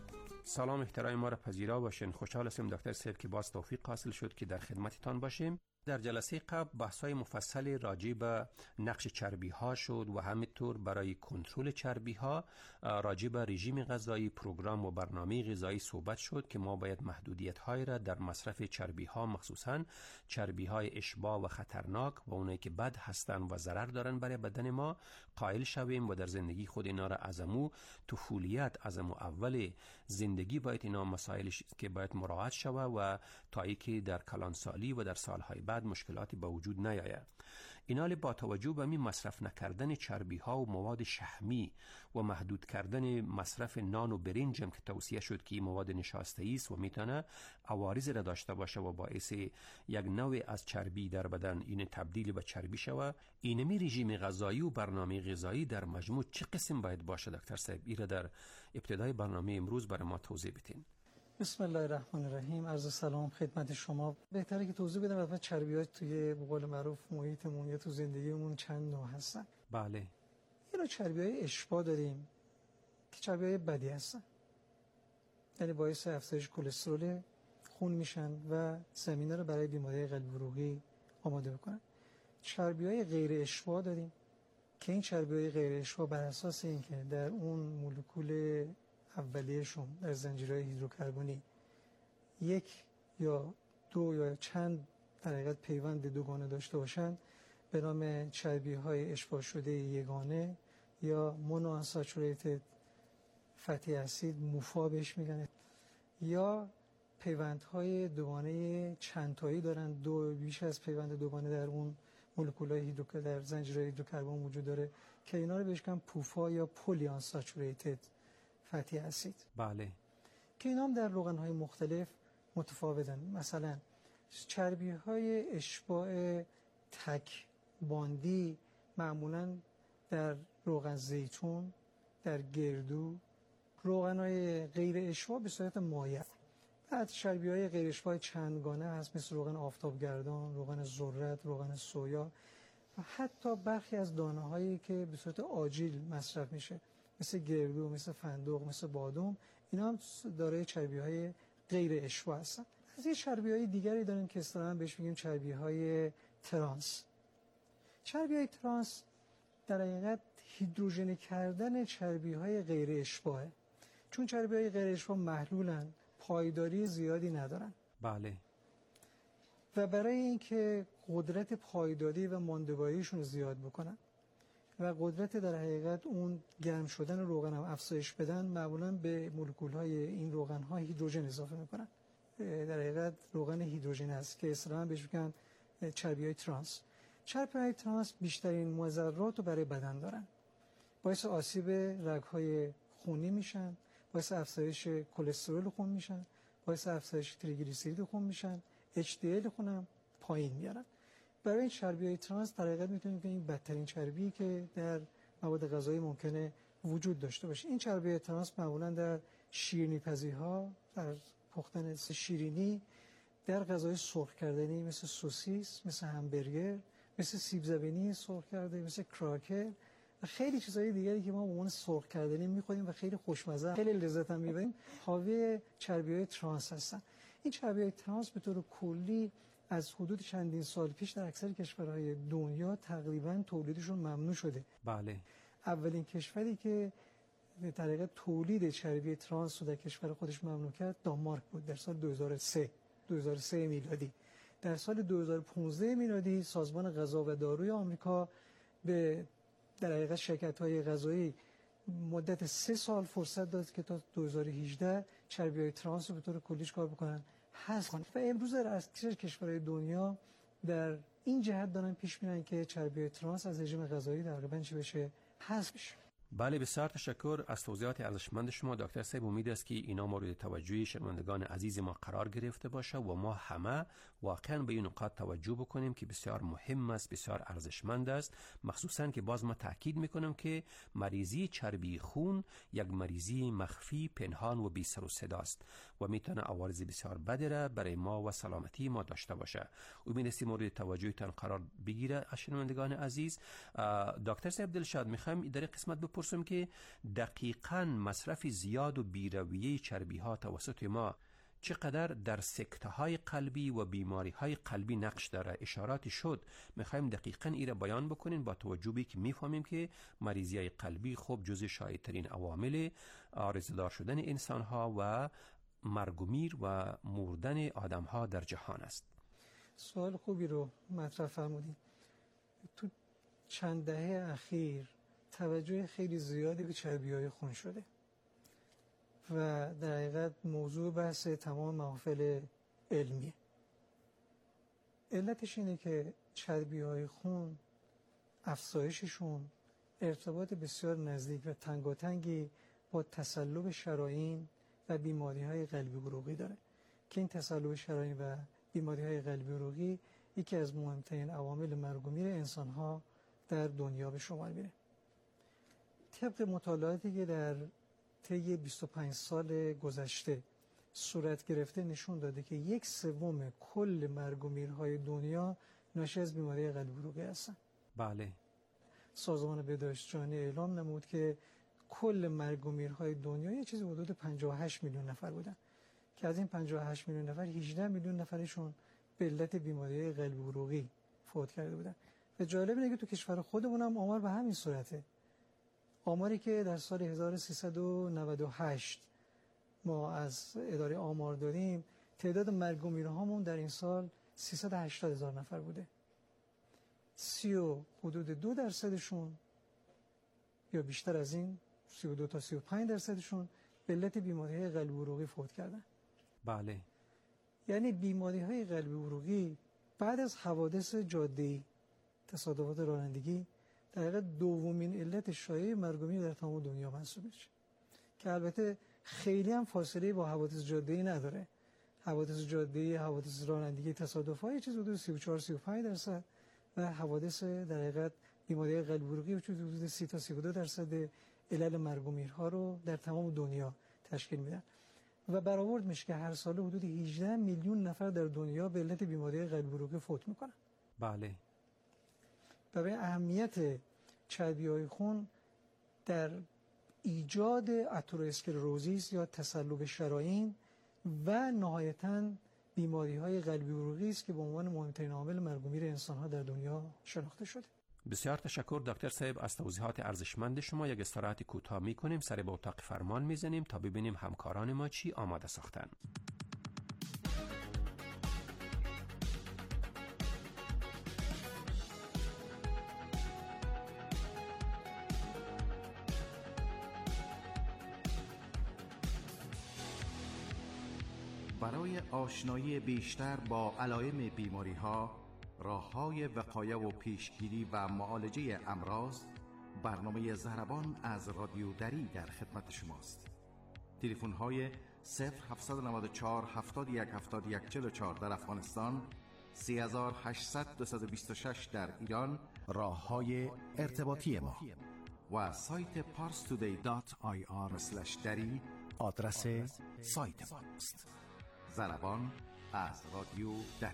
سلام احترام ما را پذیرا باشین. خوشحال هستیم دکتر صاحب که باز توفیق حاصل شد که در خدمتتان باشیم. در جلسه قبل بحث‌های مفصل راجع به نقش چربی‌ها شد و همینطور برای کنترل چربی‌ها راجع به رژیم غذایی، پروگرام و برنامه غذایی صحبت شد که ما باید محدودیت‌های را در مصرف چربی‌ها، مخصوصاً چربی‌های اشباع و خطرناک و اونایی که بد هستند و ضرر دارن برای بدن ما قائل شویم و در زندگی خود اینا را از امو طفولیت، از امو اول زندگی باید اینا مسائل که باید مراعات شوه و تا اینکه در کلانسالی و در سالهای بعد مشکلاتی به وجود نیاید. اینا با توجه به می مصرف نکردن چربی ها و مواد شحمی و محدود کردن مصرف نان و برنج هم که توصیه شد که این مواد نشاسته است و میتونه عوارض را داشته باشه و باعث یک نوع از چربی در بدن این تبدیل به چربی شوه. اینمی رژیم غذایی و برنامه غذایی در مجموع چه قسم باید باشه دکتر صاحب؟ این را در ابتدای برنامه امروز برای ما توضیح بدین. بسم الله الرحمن الرحیم. عرض سلام خدمت شما. بهتره که توضیح بدم البته چربی‌ها توی به قول معروف محیطمون یا تو زندگیمون چند نوع هستن. بله. یه نوع چربی‌های اشباع داریم که چربی‌های بدی هستن. یعنی باعث افزایش کلسترول خون میشن و زمینه رو برای بیماری قلبی عروقی آماده میکنن. چربی‌های غیر اشباع داریم که این چربی‌های غیر اشباع بر اساس اینکه در اون مولکول اولیه‌شون در زنجیرهای هیدروکربنی یک یا دو یا چند در حقیقت پیوند دوگانه داشته باشند به نام چربی‌های اشباع شده یگانه یا مونوانساتوریتد فتی اسید موفا بهش میگن، یا پیوندهای دوگانه چند تایی دارن، دو بیش از پیوند دوگانه در اون مولکول‌های هیدروکربن در زنجیرهای هیدروکربن وجود داره که اینا رو بهش میگن پوفا یا پلی آنساتوریتد فتی اسید. بله. که اینا هم در روغن‌های مختلف متفاوتن. مثلا چربی‌های اشباع تک باندی معمولاً در روغن زیتون، در گردو، روغن‌های غیر اشباع به صورت مایع. بعد چربی‌های غیر اشباع چندگانه هست مثل روغن آفتابگردان، روغن ذرت، روغن سویا و حتی برخی از دانه‌هایی که به صورت آجیل مصرف میشه مثل گردو، مثل فندق، مثل بادام، اینا هم دارای چربی‌های غیر اشباع هستن. از این چربی‌های دیگری داریم که اصطلاحاً بهش میگیم چربی‌های ترانس. چربی‌های ترانس در حقیقت هیدروژنی کردن چربی‌های غیر اشباعه. چون چربی‌های غیر اشباع محلولن، پایداری زیادی ندارن. بله. و برای اینکه قدرت پایداری و ماندگاریشون رو زیاد بکنن و قدرت در حقیقت اون گرم شدن روغن هم افزایش بدن، معمولاً به مولکول‌های این روغن‌ها هیدروژن اضافه می‌کنن. در حقیقت روغن هیدروژن است که اصطلاحاً بهش میگن چربی‌های ترانس. چربی‌های ترانس بیشترین مضرات رو برای بدن دارن. باعث آسیب رگ‌های خونی میشن، باعث افزایش کلسترول خون میشن، باعث افزایش تریگلیسیرید خون میشن، اچ دی ال خون هم پایین میارن. برای این چربی‌های ترانس در حقیقت میتونیم که این بدترین چربی که در مواد غذایی ممکنه وجود داشته باشه. این چربی‌های ترانس معمولاً در شیرینی‌پزی‌ها، در پختن شیرینی، در غذای سرخ کردنی مثل سوسیس، مثل همبرگر، مثل سیب زمینی سرخ کرده، مثل کراکر و خیلی چیزهای دیگری که ما به عنوان سرخ کردنی می‌خوریم و خیلی خوشمزه، خیلی لذت هم می‌بریم، حاوی چربی‌های ترانس هستن. این چربی‌های ترانس به طور کلی از حدود چندین سال پیش در اکثر کشورهای دنیا تقریباً تولیدشون ممنوع شده. بله. اولین کشوری که در حقیقت تولید چربی ترانس رو در کشور خودش ممنوع کرد دانمارک بود در سال دو هزار و سه میلادی. در سال دو هزار و پانزده میلادی سازمان غذا و داروی آمریکا به در حقیقت شرکت‌های غذایی مدت سه سال فرصت داد که تا دو هزار و هجده چربی‌های ترانس رو به طور کلیش کار بکنن، حذف کنن. و امروز در اکثر کشورهای دنیا در این جهت دارن پیش میرن که چربی‌های ترانس از رژیم غذایی تقریباً چه بشه، حذف بشه. بله، بسیار تشکر از توضیحات ارزشمند شما دکتر صاحب. امید است که اینا مورد توجه شنوندگان عزیز ما قرار گرفته باشه و ما همه واقعا به این نکات توجه بکنیم که بسیار مهم است، بسیار ارزشمند است، مخصوصا که باز ما تاکید میکنم که مریضی چربی خون یک مریضی مخفی، پنهان و بی سر و صدا است و میتونه عوارض بسیار بدی را برای ما و سلامتی ما داشته باشه. امید است مورد توجهتان قرار بگیره از شنوندگان عزیز. دکتر صاحب دلشاد، میخوایم در قسمت بپرسم که دقیقاً مصرف زیاد و بیرویه چربی ها توسط ما چقدر در سکته های قلبی و بیماری های قلبی نقش داره. اشاراتی شد، میخوایم دقیقاً ایره بیان بکنین با توجه به که میفهمیم که مریضی های قلبی خوب جزء شایع‌ترین عوامل عارضه‌دار شدن انسان ها و مرگ و میر و مردن آدم ها در جهان است. سوال خوبی رو مطرح فرمودید. تو چند دهه اخیر توجه خیلی زیادی به چربی‌های خون شده و در حقیقت موضوع بحث تمام محافل علمیه. علتش اینه که چربی‌های خون افزایششون ارتباط بسیار نزدیک و تنگاتنگی با تصلب شرایین و بیماری‌های قلبی عروقی داره که این تصلب شرایین و بیماری‌های قلبی عروقی یکی از مهمترین عوامل مرگ و میر انسان‌ها در دنیا به شمار میره. طبق مطالعاتی که در طی بیست و پنج سال گذشته صورت گرفته نشون داده که یک سوم کل مرگ و میرهای دنیا ناشی از بیماری قلبی عروقی هستن. بله. سازمان بهداشت جهانی اعلام نمود که کل مرگ و میرهای دنیا یه چیزی حدود پنجاه و هشت میلیون نفر بودن که از این پنجاه و هشت میلیون نفر هجده میلیون نفرشون به علت بیماری قلبی عروقی فوت کرده بودن. و جالب اینه که تو کشور خودمون هم آمار به همین صورته. آماری که در سال هزار و سیصد و نود و هشت ما از اداره آمار داریم، تعداد مرگ و میرهامون در این سال سیصد و هشتاد هزار نفر بوده. سی و حدود دو درصدشون یا بیشتر از این، سی و دو تا سی و پنج درصدشون به علت بیماری‌های قلبی عروقی فوت کردن. بله. یعنی بیماری‌های قلبی عروقی بعد از حوادث جاده‌ای، تصادفات رانندگی، در حقیقت دومین علت شایع مرگ و میر در تمام دنیا محسوب میشه که البته خیلی هم فاصله با حوادث جاده‌ای نداره. حوادث جاده‌ای، حوادث رانندگی، تصادفات یه چیز حدود سی و چهار تا سی و پنج درصد و حوادث در حقیقت بیماری قلبی عروقی حدود سی تا سی و دو درصد علل مرگ و میرها رو در تمام دنیا تشکیل میدن و برآورد میشه که هر سال حدود هجده میلیون نفر در دنیا به علت بیماری قلبی عروقی فوت میکنن. بله. برای اهمیت چربی‌های خون در ایجاد اترواسکلروزیس یا تصلب شرایین و نهایتاً بیماری‌های قلبی عروقی است که به عنوان مهمترین عامل مرگ و میر انسان‌ها در دنیا شناخته شده. بسیار تشکر دکتر صاحب از توضیحات ارزشمند شما. یک استراحت کوتاه می‌کنیم، سر به اتاق فرمان می‌زنیم تا ببینیم همکاران ما چی آماده ساختن. برای آشنایی بیشتر با علائم بیماری‌ها، راه‌های وقایه و پیشگیری و معالجه امراض، برنامه ضربان از رادیو دری در خدمت شماست. تلفن‌های صفر هفت نه چهار هفتاد و یک هفتاد و یک چهل و چهار در افغانستان، سه هزار و هشتصد دویست و بیست و شش در ایران، راه‌های ارتباطی ما و سایت پارس تودی دات آی آر اسلش دری آدرس سایت ماست. ضربان از رادیو دری.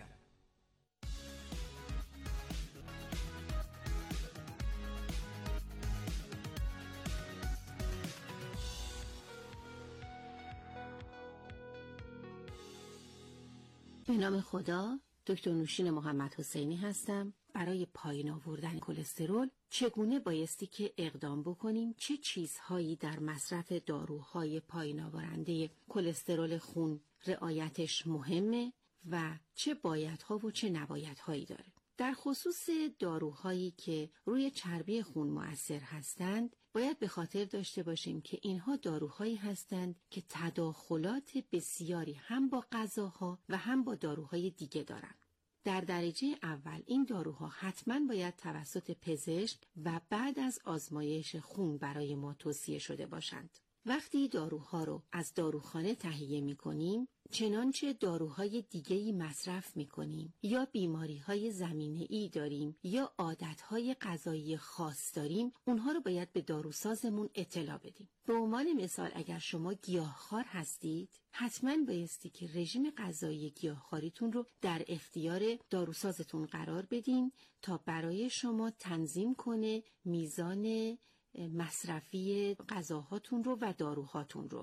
به نام خدا، دکتر نوشین محمد حسینی هستم. برای پایین آوردن کلسترول چگونه بایستی که اقدام بکنیم؟ چه چیزهایی در مصرف داروهای پایین آورنده کلسترول خون رعایتش مهمه و چه بایدها و چه نبایدهایی داره؟ در خصوص داروهایی که روی چربی خون مؤثر هستند، باید به خاطر داشته باشیم که اینها داروهایی هستند که تداخلات بسیاری هم با غذاها و هم با داروهای دیگه دارند. در درجه اول این داروها حتما باید توسط پزشک و بعد از آزمایش خون برای ما توصیه شده باشند. وقتی داروها رو از داروخانه تهیه می کنیم، چنانچه داروهای دیگه‌ای مصرف می کنیم یا بیماری‌های زمینه‌ای داریم یا عادت‌های غذایی خاص داریم، اونها رو باید به داروسازمون اطلاع بدیم. به عنوان مثال اگر شما گیاهخوار هستید، حتما بایستی که رژیم غذایی گیاهخواریتون رو در اختیار داروسازتون قرار بدین تا برای شما تنظیم کنه میزان مصرفی غذاهاتون رو و داروهاتون رو.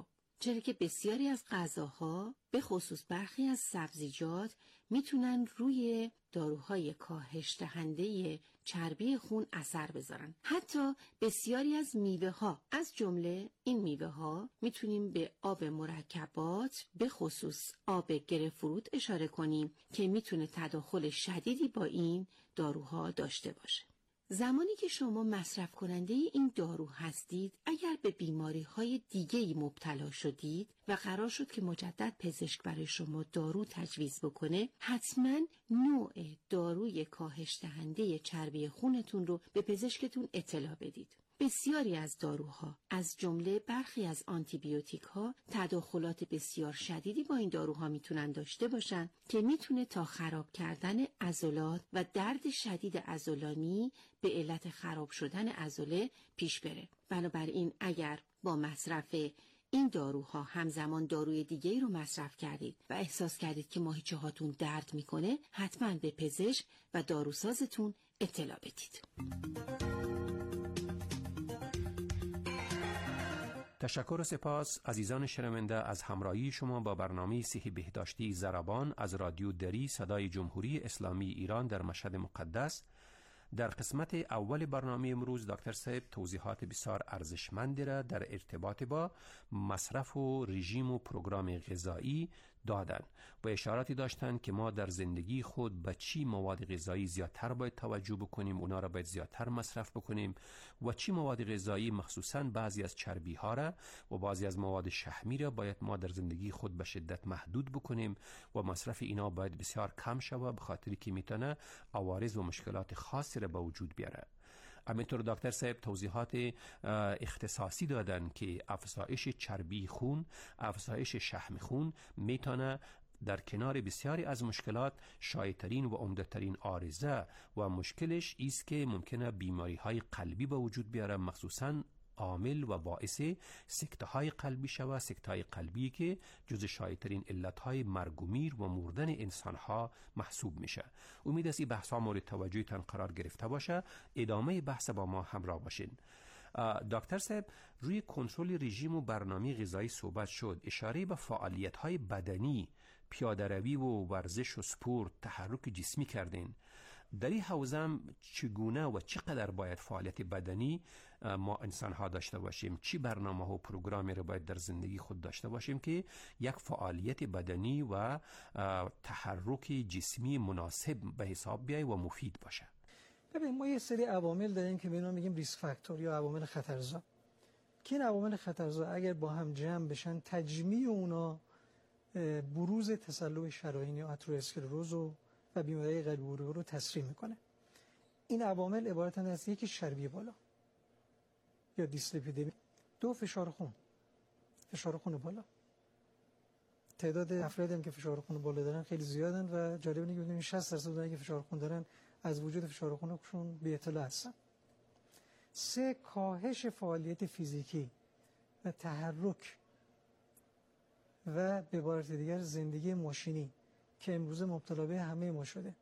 چرا که بسیاری از غذاها به خصوص برخی از سبزیجات میتونن روی داروهای کاهش دهنده چربی خون اثر بذارن. حتی بسیاری از میوه ها، از جمله این میوه ها میتونیم به آب مرکبات به خصوص آب گرفروت اشاره کنیم که میتونه تداخل شدیدی با این داروها داشته باشه. زمانی که شما مصرف کننده این دارو هستید، اگر به بیماری های دیگه‌ای مبتلا شدید و قرار شد که مجدد پزشک برای شما دارو تجویز بکنه، حتما نوع داروی کاهش دهنده چربی خونتون رو به پزشکتون اطلاع بدید. بسیاری از داروها، از جمله برخی از آنتیبیوتیک ها، تداخلات بسیار شدیدی با این داروها میتونن داشته باشن که میتونه تا خراب کردن عضلات و درد شدید عضلانی به علت خراب شدن عضله پیش بره. بنابراین اگر با مصرف این داروها همزمان داروی دیگه‌ای رو مصرف کردید و احساس کردید که ماهیچه هاتون درد میکنه، حتما به پزشک و داروسازتون اطلاع بدید. تشکر و سپاس عزیزان شنونده از همراهی شما با برنامه صحی بهداشتی ضربان از رادیو دری صدای جمهوری اسلامی ایران در مشهد مقدس. در قسمت اول برنامه امروز دکتر صاحب توضیحات بسیار ارزشمندی را در ارتباط با مصرف و رژیم و پروگرام غذایی دادن و اشاراتی داشتن که ما در زندگی خود به چی مواد غذایی زیادتر باید توجه بکنیم، اونا را باید زیادتر مصرف بکنیم و چی مواد غذایی مخصوصاً بعضی از چربی ها را و بعضی از مواد شحمی را باید ما در زندگی خود به شدت محدود بکنیم و مصرف اینا باید بسیار کم شود، به خاطری که میتونه عوارض و مشکلات خاصی را به وجود بیاره. همینطور دکتر صاحب توضیحات اختصاصی دادن که افزایش چربی خون، افزایش شحم خون میتونه در کنار بسیاری از مشکلات شایع‌ترین و عمده‌ترین عارضه و مشکلش ایست که ممکنه بیماری های قلبی به وجود بیاره، مخصوصاً عامل و باعث سکته های قلبی شود، سکته های قلبی که جز شایع‌ترین علت های مرگ و میر و مردن انسان ها محسوب میشه. امید است این بحث ها مورد توجهتان قرار گرفته باشه. ادامه بحث با ما همراه باشین. دکتر صاحب، روی کنترل رژیم و برنامه غذایی صحبت شد. اشاره به فعالیت های بدنی، پیاده روی و ورزش و سپورت، تحرک جسمی کردین. در این حوزه چگونه و چقدر باید فعالیت بدنی ما انسان ها داشته باشیم؟ چی برنامه ها و پروگرامی رو باید در زندگی خود داشته باشیم که یک فعالیت بدنی و تحرک جسمی مناسب به حساب بیاید و مفید باشه؟ ببین، ما یه سری عوامل داریم که به اینا میگیم ریسک فاکتور یا عوامل خطرزا، که این عوامل خطرزا اگر با هم جمع بشن، تجمیع اونا بروز تسلب شرايين یا اترواسکلروز و و بیماری قلبی عروقی رو تسریع میکنه. این عوامل عبارتند از یکی چربی بالا یا دیسلیپیدمی، دو فشار خون، فشار خون بالا. تعداد افرادی هم که فشار خون بالا دارن خیلی زیادن و جالب اینه که ببینید شصت درصد اونایی که فشار خون دارن از وجود فشار خونشون بی اطلاع هستن. سه، کاهش فعالیت فیزیکی و تحرک و به عبارت دیگر زندگی ماشینی که امروز مبتلا به همه ما شده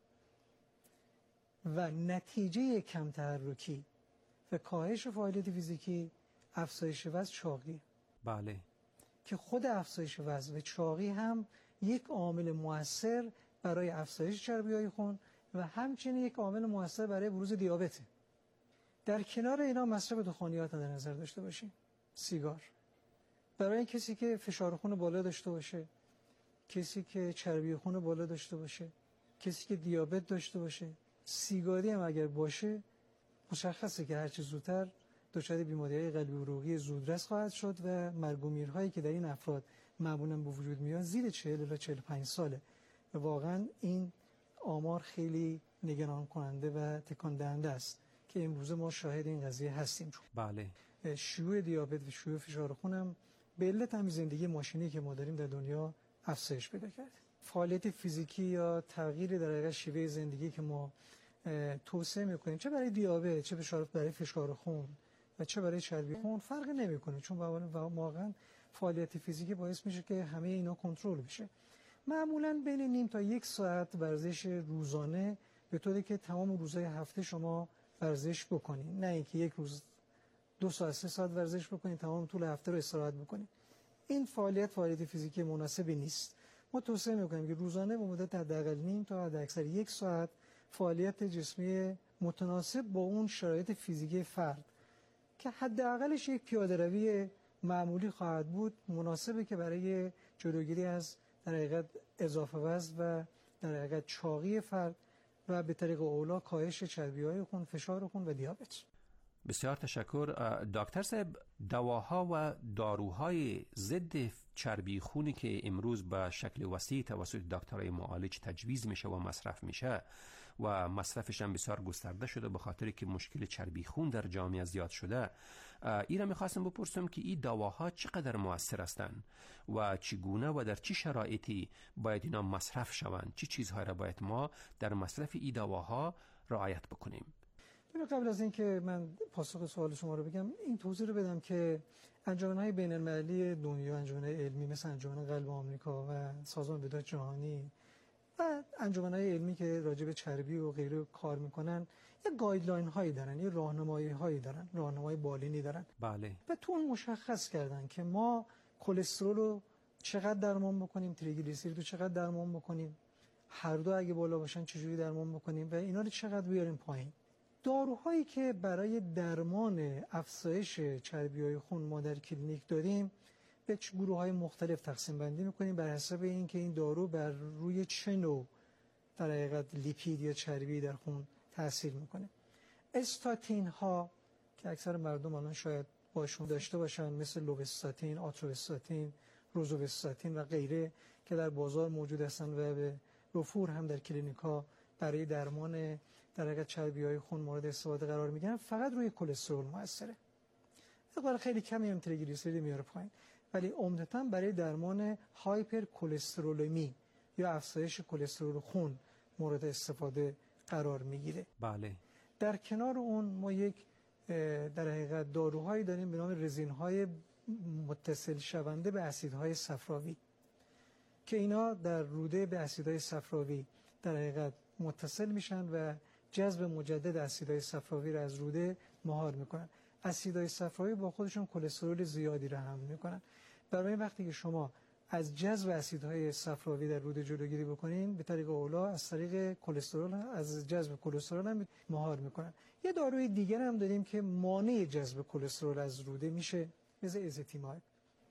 و نتیجه کم تحرکی و کاهش فعالیت فیزیکی افزایش وزن، چاقی. بله. که خود افزایش وزن و چاقی هم یک عامل مؤثر برای افزایش چربی‌های خون و همچنین یک عامل مؤثر برای بروز دیابت. در کنار اینا مصرف دخانیات در نظر داشته باشیم. سیگار برای کسی که فشار خون بالا داشته باشه، کسی که چربی خون بالا داشته باشه، کسی که دیابت داشته باشه، سیگاری هم اگر باشه، مشخصه که هرچه زودتر دچار بیماری‌های قلبی عروقی زودرس خواهد شد و مرگ و میرهایی که در این افراد معمولاً به وجود میاد زیر چهل الی چهل و پنج ساله و واقعاً این آمار خیلی نگران کننده و تکان دهنده است که امروز ما شاهد این قضیه هستیم. بله. شیوع دیابت و شیوع فشار خون هم به علت همین زندگی ماشینی که ما داریم در دنیا افزایش پیدا کرده. فعالیت فیزیکی یا تغییر در حقیقت شیوه زندگی که ما توصیه میکنیم، چه برای دیابت، چه برای فشار خون و چه برای چربی خون، فرق نمیکنه، چون واقعا فعالیت فیزیکی باعث میشه که همه اینا کنترل بشه. معمولا بین نیم تا یک ساعت ورزش روزانه، به طوری که تمام روزهای هفته شما ورزش بکنید، نه اینکه یک روز دو ساعت سه ساعت ورزش بکنید تمام طول هفته رو استراحت بکنید. این فعالیت فعالیت فیزیکی مناسبی نیست. ما توصیه میکنیم که روزانه به مدت حداقل نیم تا حداکثر یک ساعت فعالیت جسمی متناسب با اون شرایط فیزیکی فرد که حداقلش یک پیاده روی معمولی خواهد بود، مناسبه که برای جلوگیری از در حقیقت اضافه وزن و در حقیقت چاقی فرد و به طریق اولا کاهش چربی‌های خون، فشار خون و دیابت. بسیار تشکر دکتر صاحب. دواها و داروهای ضد چربی خونی که امروز به شکل وسیع توسط دکترای معالج تجویز میشه و مصرف میشه و مصرفش هم بسیار گسترده شده به خاطر که مشکل چربی خون در جامعه زیاد شده، اینا میخواستم بپرسم که این دواها چقدر مؤثر هستند و چگونه و در چه شرایطی باید اینا مصرف شوند؟ چه چیزهایی را باید ما در مصرف این دواها رعایت بکنیم؟ قبل از اینکه من پاسخ سوال شما رو بگم، این توضیح رو بدم که انجمن‌های بین‌المللی دنیا، انجمن‌های علمی مثل انجمن قلب آمریکا و سازمان بهداشت جهانی و انجمن‌های علمی که راجع به چربی و غیره کار میکنن، یه گایدلاین هایی دارن، یه راهنمایی هایی دارن، راهنمای بالینی دارن. بله. و تو اون مشخص کردن که ما کلسترول رو چقدر درمان بکنیم، تریگلیسیرید رو چقدر درمان بکنیم، هر دو اگه بالا باشن چجوری درمان بکنیم و اینا رو چقدر بیاریم پایین. داروهایی که برای درمان افزایش چربی‌های خون ما در کلینیک داریم به گروه‌های مختلف تقسیم بندی می‌کنیم بر حسب اینکه این دارو بر روی چه نوع در حقیقت لیپید یا چربی در خون تاثیر می‌کنه. استاتین ها که اکثر مردم الان شاید باشون داشته باشن، مثل لووستاتین، آتروستاتین، روزوستاتین و غیره که در بازار موجود هستن و به وفور هم در کلینیک‌ها برای درمان در حقیقت چربی‌های خون مورد استفاده قرار می‌گیرن، فقط روی کلسترول موثره. مقدار خیلی کمی هم تریگلیسیرید میاره پایین، ولی عمدتاً برای درمان هایپر کلسترولمی یا افزایش کلسترول خون مورد استفاده قرار می‌گیره. بله. در کنار اون ما یک در حقیقت داروهایی داریم به نام رزین‌های متصل شونده به اسیدهای صفراوی که اینا در روده به اسیدهای صفراوی در حقیقت متصل میشن و جذب مجدد اسیدهای صفراوی را از روده مهار میکنن. اسیدهای صفراوی با خودشون کلسترول زیادی را حمل میکنن. برای وقتی که شما از جذب اسیدهای صفراوی در روده جلوگیری بکنین، به طریق اولا از طریق کلسترول از جذب کلسترول هم مهار میکنن. یه داروی دیگر هم داریم که مانع جذب کلسترول از روده میشه، مثل ازتیمایب،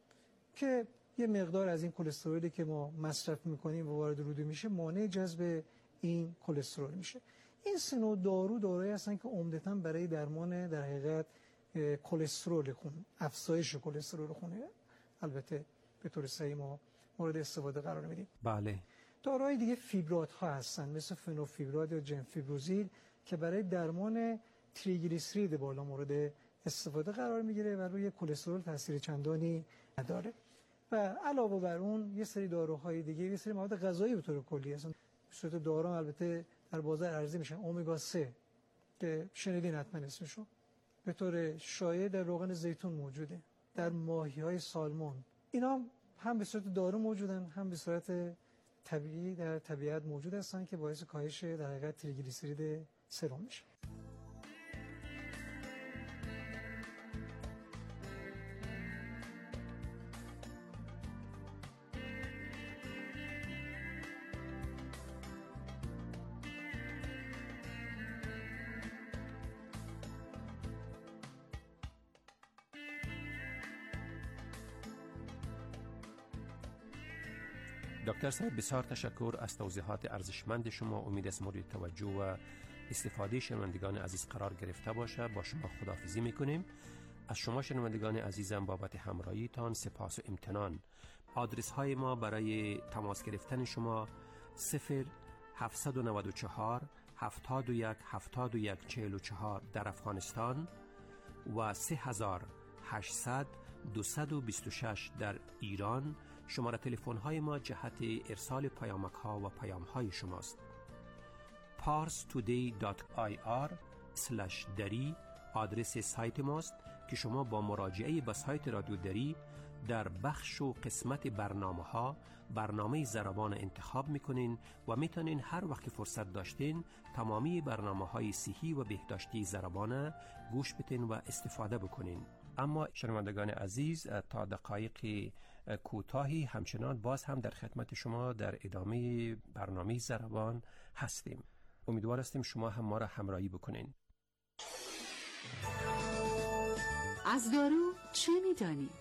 که یه مقدار از این کلسترولی که ما مصرف میکنیم و وارد روده میشه مانع جذب این کلسترول میشه. این سه نوع دارو دارویی هستن که عمدتاً برای درمان در حقیقت کلسترول خون، افزایش کلسترول خونه، البته به طور صحیح ما مورد استفاده قرار میدیم. بله. داروهای دیگه فیبرات ها هستن مثل فنوفیبرات یا جنفیبروزیل که برای درمان تریگلیسیرید بالا مورد استفاده قرار میگیره و روی کلسترول تاثیر چندانی نداره. و علاوه بر اون یه سری داروهای دیگه، یه سری مواد غذایی به طور کلی هستن. به صورت دارو البته در بازار عرضه میشن، امگا سه که شنیدین حتما اسمشو، به طور شایع در روغن زیتون موجوده، در ماهی‌های سالمون. اینا هم به صورت دارو موجودن، هم به صورت طبیعی در طبیعت موجود هستن که باعث کاهش در حقیقت تریگلیسیرید سرم میشه. دکتر صاحب بسیار تشکر از توضیحات ارزشمند شما. امید است مورد توجه و استفاده شنوندگان عزیز قرار گرفته باشه. با شما خداحافظی میکنیم. از شما شنوندگان عزیزم بابت همراهیتان سپاس و امتنان. آدرس های ما برای تماس گرفتن شما صفر هفت نه چهار هفتاد و یک هفتاد و یک چهل و چهار در افغانستان و سه هزار و هشتصد دویست و بیست و شش در ایران. شماره تلفن های ما جهت ارسال پیامک ها و پیام های شماست. پارس تودی دات آی آر اسلش دری آدرس سایت ماست که شما با مراجعه به سایت رادیو دری در بخش و قسمت برنامه ها برنامه ضربان انتخاب میکنین و میتونین هر وقت فرصت داشتین تمامی برنامه های صحی و بهداشتی ضربان گوش بدین و استفاده بکنین. اما شنوندگان عزیز تا دقایق کوتاهی. همچنان باز هم در خدمت شما در ادامه برنامه ضربان هستیم. امیدوار هستیم شما هم ما را همراهی بکنین. از دارو چه می‌دانید؟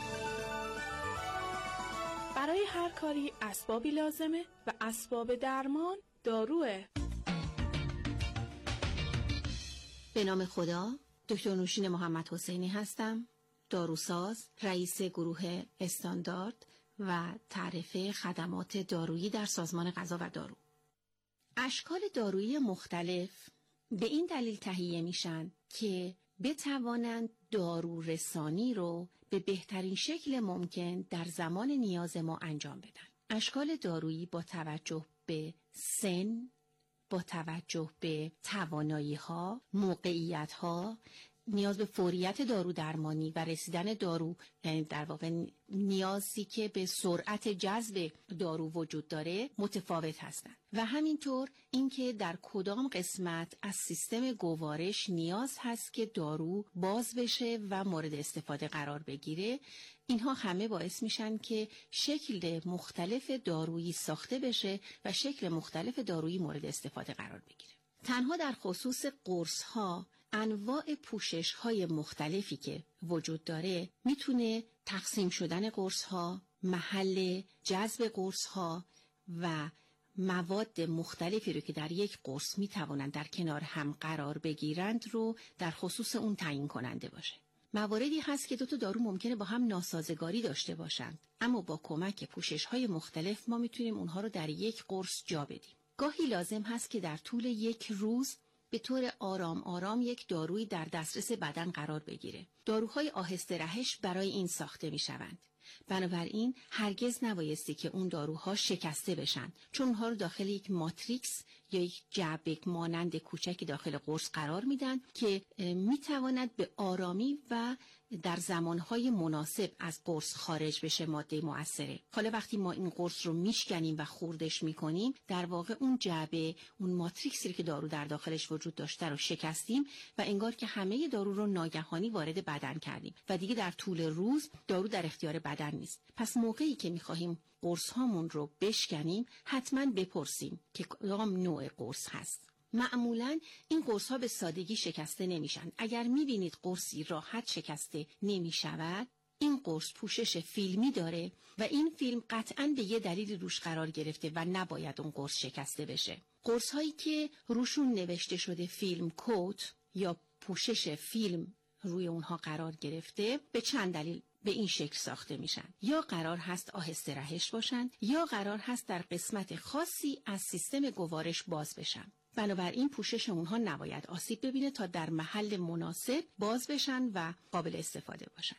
برای هر کاری اسبابی لازمه و اسباب درمان داروه. به نام خدا، دکتر نوشین محمد حسینی هستم، داروساز، رئیس گروه استاندارد و تعرفه خدمات دارویی در سازمان غذا و دارو. اشکال دارویی مختلف به این دلیل تهیه میشن که بتوانند دارو رسانی رو به بهترین شکل ممکن در زمان نیاز ما انجام بدن. اشکال دارویی با توجه به سن، با توجه به توانایی‌ها، موقعیت‌ها، نیاز به فوریت دارو درمانی و رسیدن دارو، یعنی در واقع نیازی که به سرعت جذب دارو وجود داره، متفاوت هستند. و همینطور اینکه در کدام قسمت از سیستم گوارش نیاز هست که دارو باز بشه و مورد استفاده قرار بگیره، اینها همه باعث میشن که شکل مختلف دارویی ساخته بشه و شکل مختلف دارویی مورد استفاده قرار بگیره. تنها در خصوص قرص ها، انواع پوشش های مختلفی که وجود داره میتونه تقسیم شدن قرص ها، محل جذب قرص ها و مواد مختلفی رو که در یک قرص میتوانند در کنار هم قرار بگیرند رو در خصوص اون تعیین کننده باشه. مواردی هست که دو تا دارو ممکنه با هم ناسازگاری داشته باشند، اما با کمک پوشش های مختلف ما میتونیم اونها رو در یک قرص جا بدیم. گاهی لازم هست که در طول یک روز به طور آرام آرام یک دارویی در دسترس بدن قرار بگیره. داروهای آهسته رهش برای این ساخته می شوند. بنابراین هرگز نبایستی که اون داروها شکسته بشن، چون اونها رو داخل یک ماتریکس یا یک جعبه مانند کوچکی داخل قرص قرار میدن که میتواند به آرامی و در زمانهای مناسب از قرص خارج بشه ماده مؤثره. حالا وقتی ما این قرص رو میشکنیم و خوردش میکنیم، در واقع اون جعبه، اون ماتریکسی که دارو در داخلش وجود داشته رو شکستیم و انگار که همه دارو رو ناگهانی وارد بدن کردیم و دیگه در طول روز دارو در اختیار بدن نیست. پس موقعی که میخواهیم قرص هامون رو بشکنیم، حتما بپرسیم که کدام نوع قرص هست. معمولاً این قرص ها به سادگی شکسته نمیشن. اگر میبینید قرصی راحت شکسته نمیشود، این قرص پوشش فیلمی داره و این فیلم قطعاً به یه دلیلی روش قرار گرفته و نباید اون قرص شکسته بشه. قرص هایی که روشون نوشته شده فیلم کوت یا پوشش فیلم روی اونها قرار گرفته، به چند دلیل به این شکل ساخته میشن. یا قرار هست آهسته رهش باشن، یا قرار هست در قسمت خاصی از سیستم گوارش باز بشن. بنابراین پوشش اونها نباید آسیب ببینه تا در محل مناسب باز بشن و قابل استفاده باشن.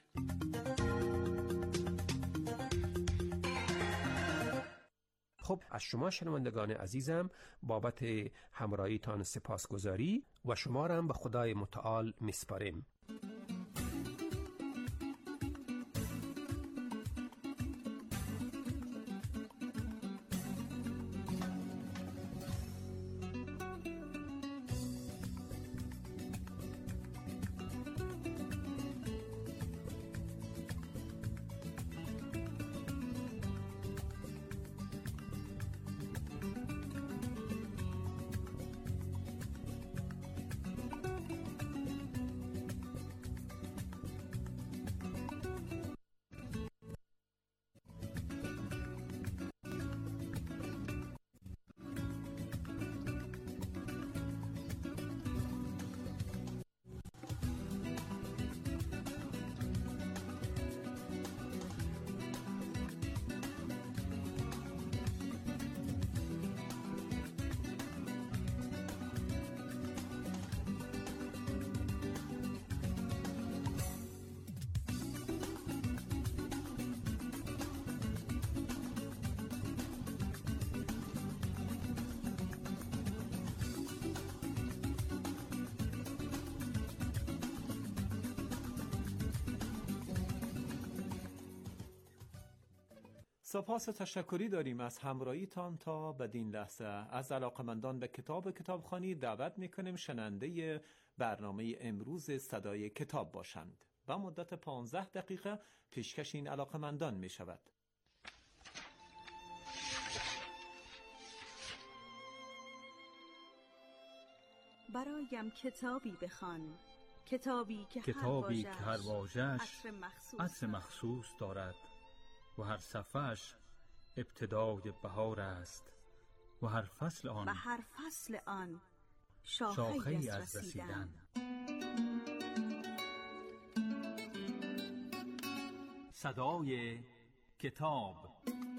خب، از شما شنوندگان عزیزم بابت همراهیتان سپاسگزاری و شما را هم به خدای متعال میسپاریم. سپاس و تشکری داریم از همراهیتان تا بدین لحظه. از علاقمندان به کتاب کتابخوانی دعوت میکنیم شنونده برنامه امروز صدای کتاب باشند. و مدت پانزده دقیقه پیشکش این علاقمندان می شود. برایم کتابی بخوان، کتابی که کتابی هر که هر واژه‌اش عطر مخصوص, عطر مخصوص دارد و هر صفحه‌اش ابتدای بهار است و هر فصل آن و هر فصل آن شاخه‌ای شاخه‌ای از از رسیدن. صدای کتاب.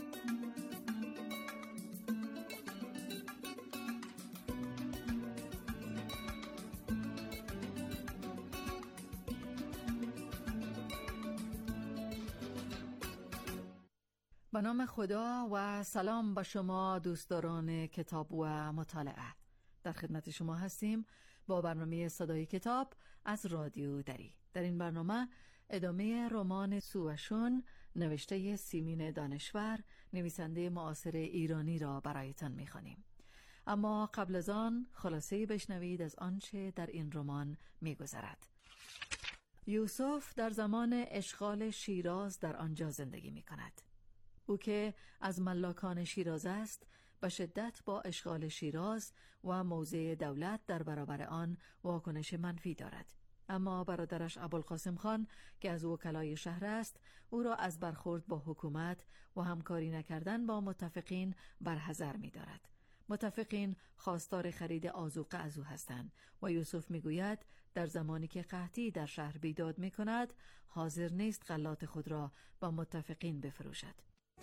به نام خدا و سلام به شما دوستداران کتاب و مطالعه. در خدمت شما هستیم با برنامه صدای کتاب از رادیو دری. در این برنامه ادامه رمان سوشون نوشته سیمین دانشور، نویسنده معاصر ایرانی را برایتان می‌خوانیم. اما قبل از آن خلاصه بشنوید از آنچه در این رمان می‌گذرد. یوسف در زمان اشغال شیراز در آنجا زندگی می‌کند. او که از ملاکان شیراز است به شدت با اشغال شیراز و موضع دولت در برابر آن واکنش منفی دارد. اما برادرش ابوالقاسم خان که از وکلای شهر است او را از برخورد با حکومت و همکاری نکردن با متفقین برحذر می دارد. متفقین خواستار خرید آذوقه از او هستند و یوسف می گوید در زمانی که قحطی در شهر بیداد می کند حاضر نیست غلات خود را با متفقین بفروشد.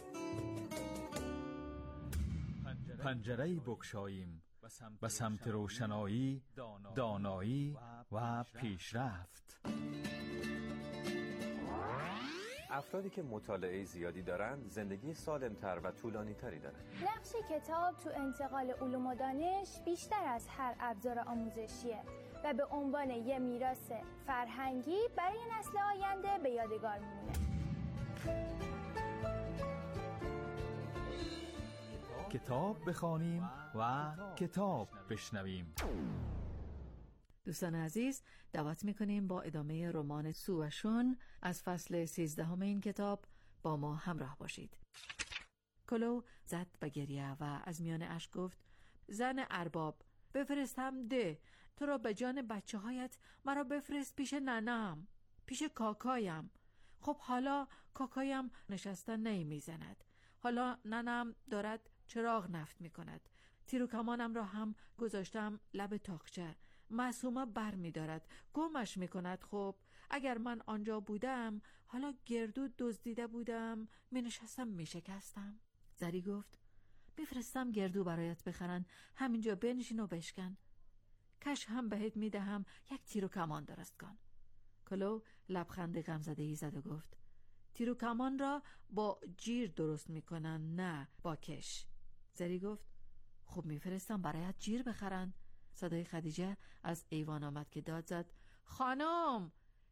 پنجره‌ای بگشاییم به سمت روشنایی، دانایی و پیشرفت. افرادی که مطالعه زیادی دارند زندگی سالم‌تر و طولانی‌تری دارند. نقش کتاب تو انتقال علوم و دانش بیشتر از هر ابزار آموزشیه و به عنوان یه میراث فرهنگی برای نسل آینده به یادگار میمونه. کتاب بخوانیم و کتاب بشنویم. دوستان عزیز، دعوت میکنیم با ادامه رمان سوشون از فصل سیزدهم این کتاب با ما همراه باشید. کلو زد به گریه و از میان اشک گفت: زن ارباب، بفرستم ده، تو را به جان بچه هایت مرا بفرست پیش ننم، پیش کاکایم. خب حالا کاکایم نشستن نمیزند، حالا ننم دارد چراغ نفت می کند. تیر و کمانم را هم گذاشتم لب تاقچه. معصومه بر می دارد، گمش می کند. خب اگر من آنجا بودم حالا گردو دزدیده بودم می نشستم می شکستم. زری گفت: بفرستم گردو برایت بخرن، همینجا بنشین و بشکن. کش هم بهت می دهم یک تیر و کمان درست کن. کلو لبخند غمزده‌ای زد و گفت: تیر و کمان را با جیر درست می کنن، نه با کش. زری گفت: خب میفرستم برایت جیر بخرن. صدای خدیجه از ایوان آمد که داد زد: خانم،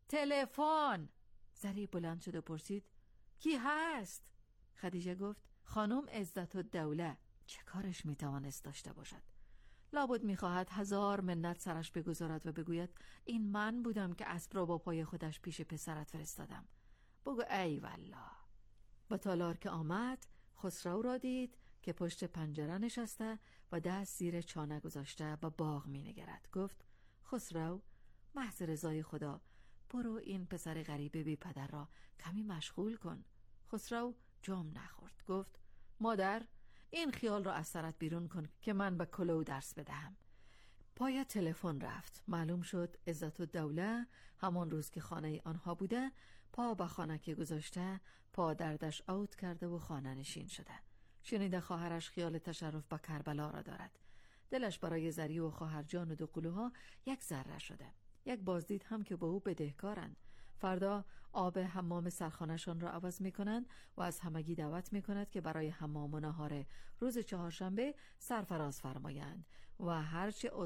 تلفن. زری بلند شد و پرسید: کی هست؟ خدیجه گفت: خانم عزت الدوله. چه کارش میتوانست داشته باشد؟ لابد میخواهد هزار منت سرش بگذارد و بگوید این من بودم که اسب را با پای خودش پیش پسرت فرستادم. بگو ای والله. با تالار که آمد خسرو را دید که پشت پنجره نشسته و دست زیر چانه گذاشته به باغ می نگرد. گفت: خسرو، محض رضای خدا برو این پسر غریب بی پدر را کمی مشغول کن. خسرو جام نخورد. گفت: مادر، این خیال را از سرت بیرون کن که من به کلو درس بدهم. پای تلفن رفت. معلوم شد عزت الدوله همان روز که خانه آنها بوده پا به خانه که گذاشته پا دردش اوت کرده و خانه نشین شده. شنیده خواهرش خیال تشرف به کربلا را دارد. دلش برای زری و خواهرجان و دو قلوها یک ذره شده. یک بازدید هم که به او بدهکارند. فردا آب حمام سرخانه‌شان را عوض می‌کنند و از همگی دعوت می‌کند که برای حمام و نهار روز چهارشنبه سرفراز فرمایند و هرچه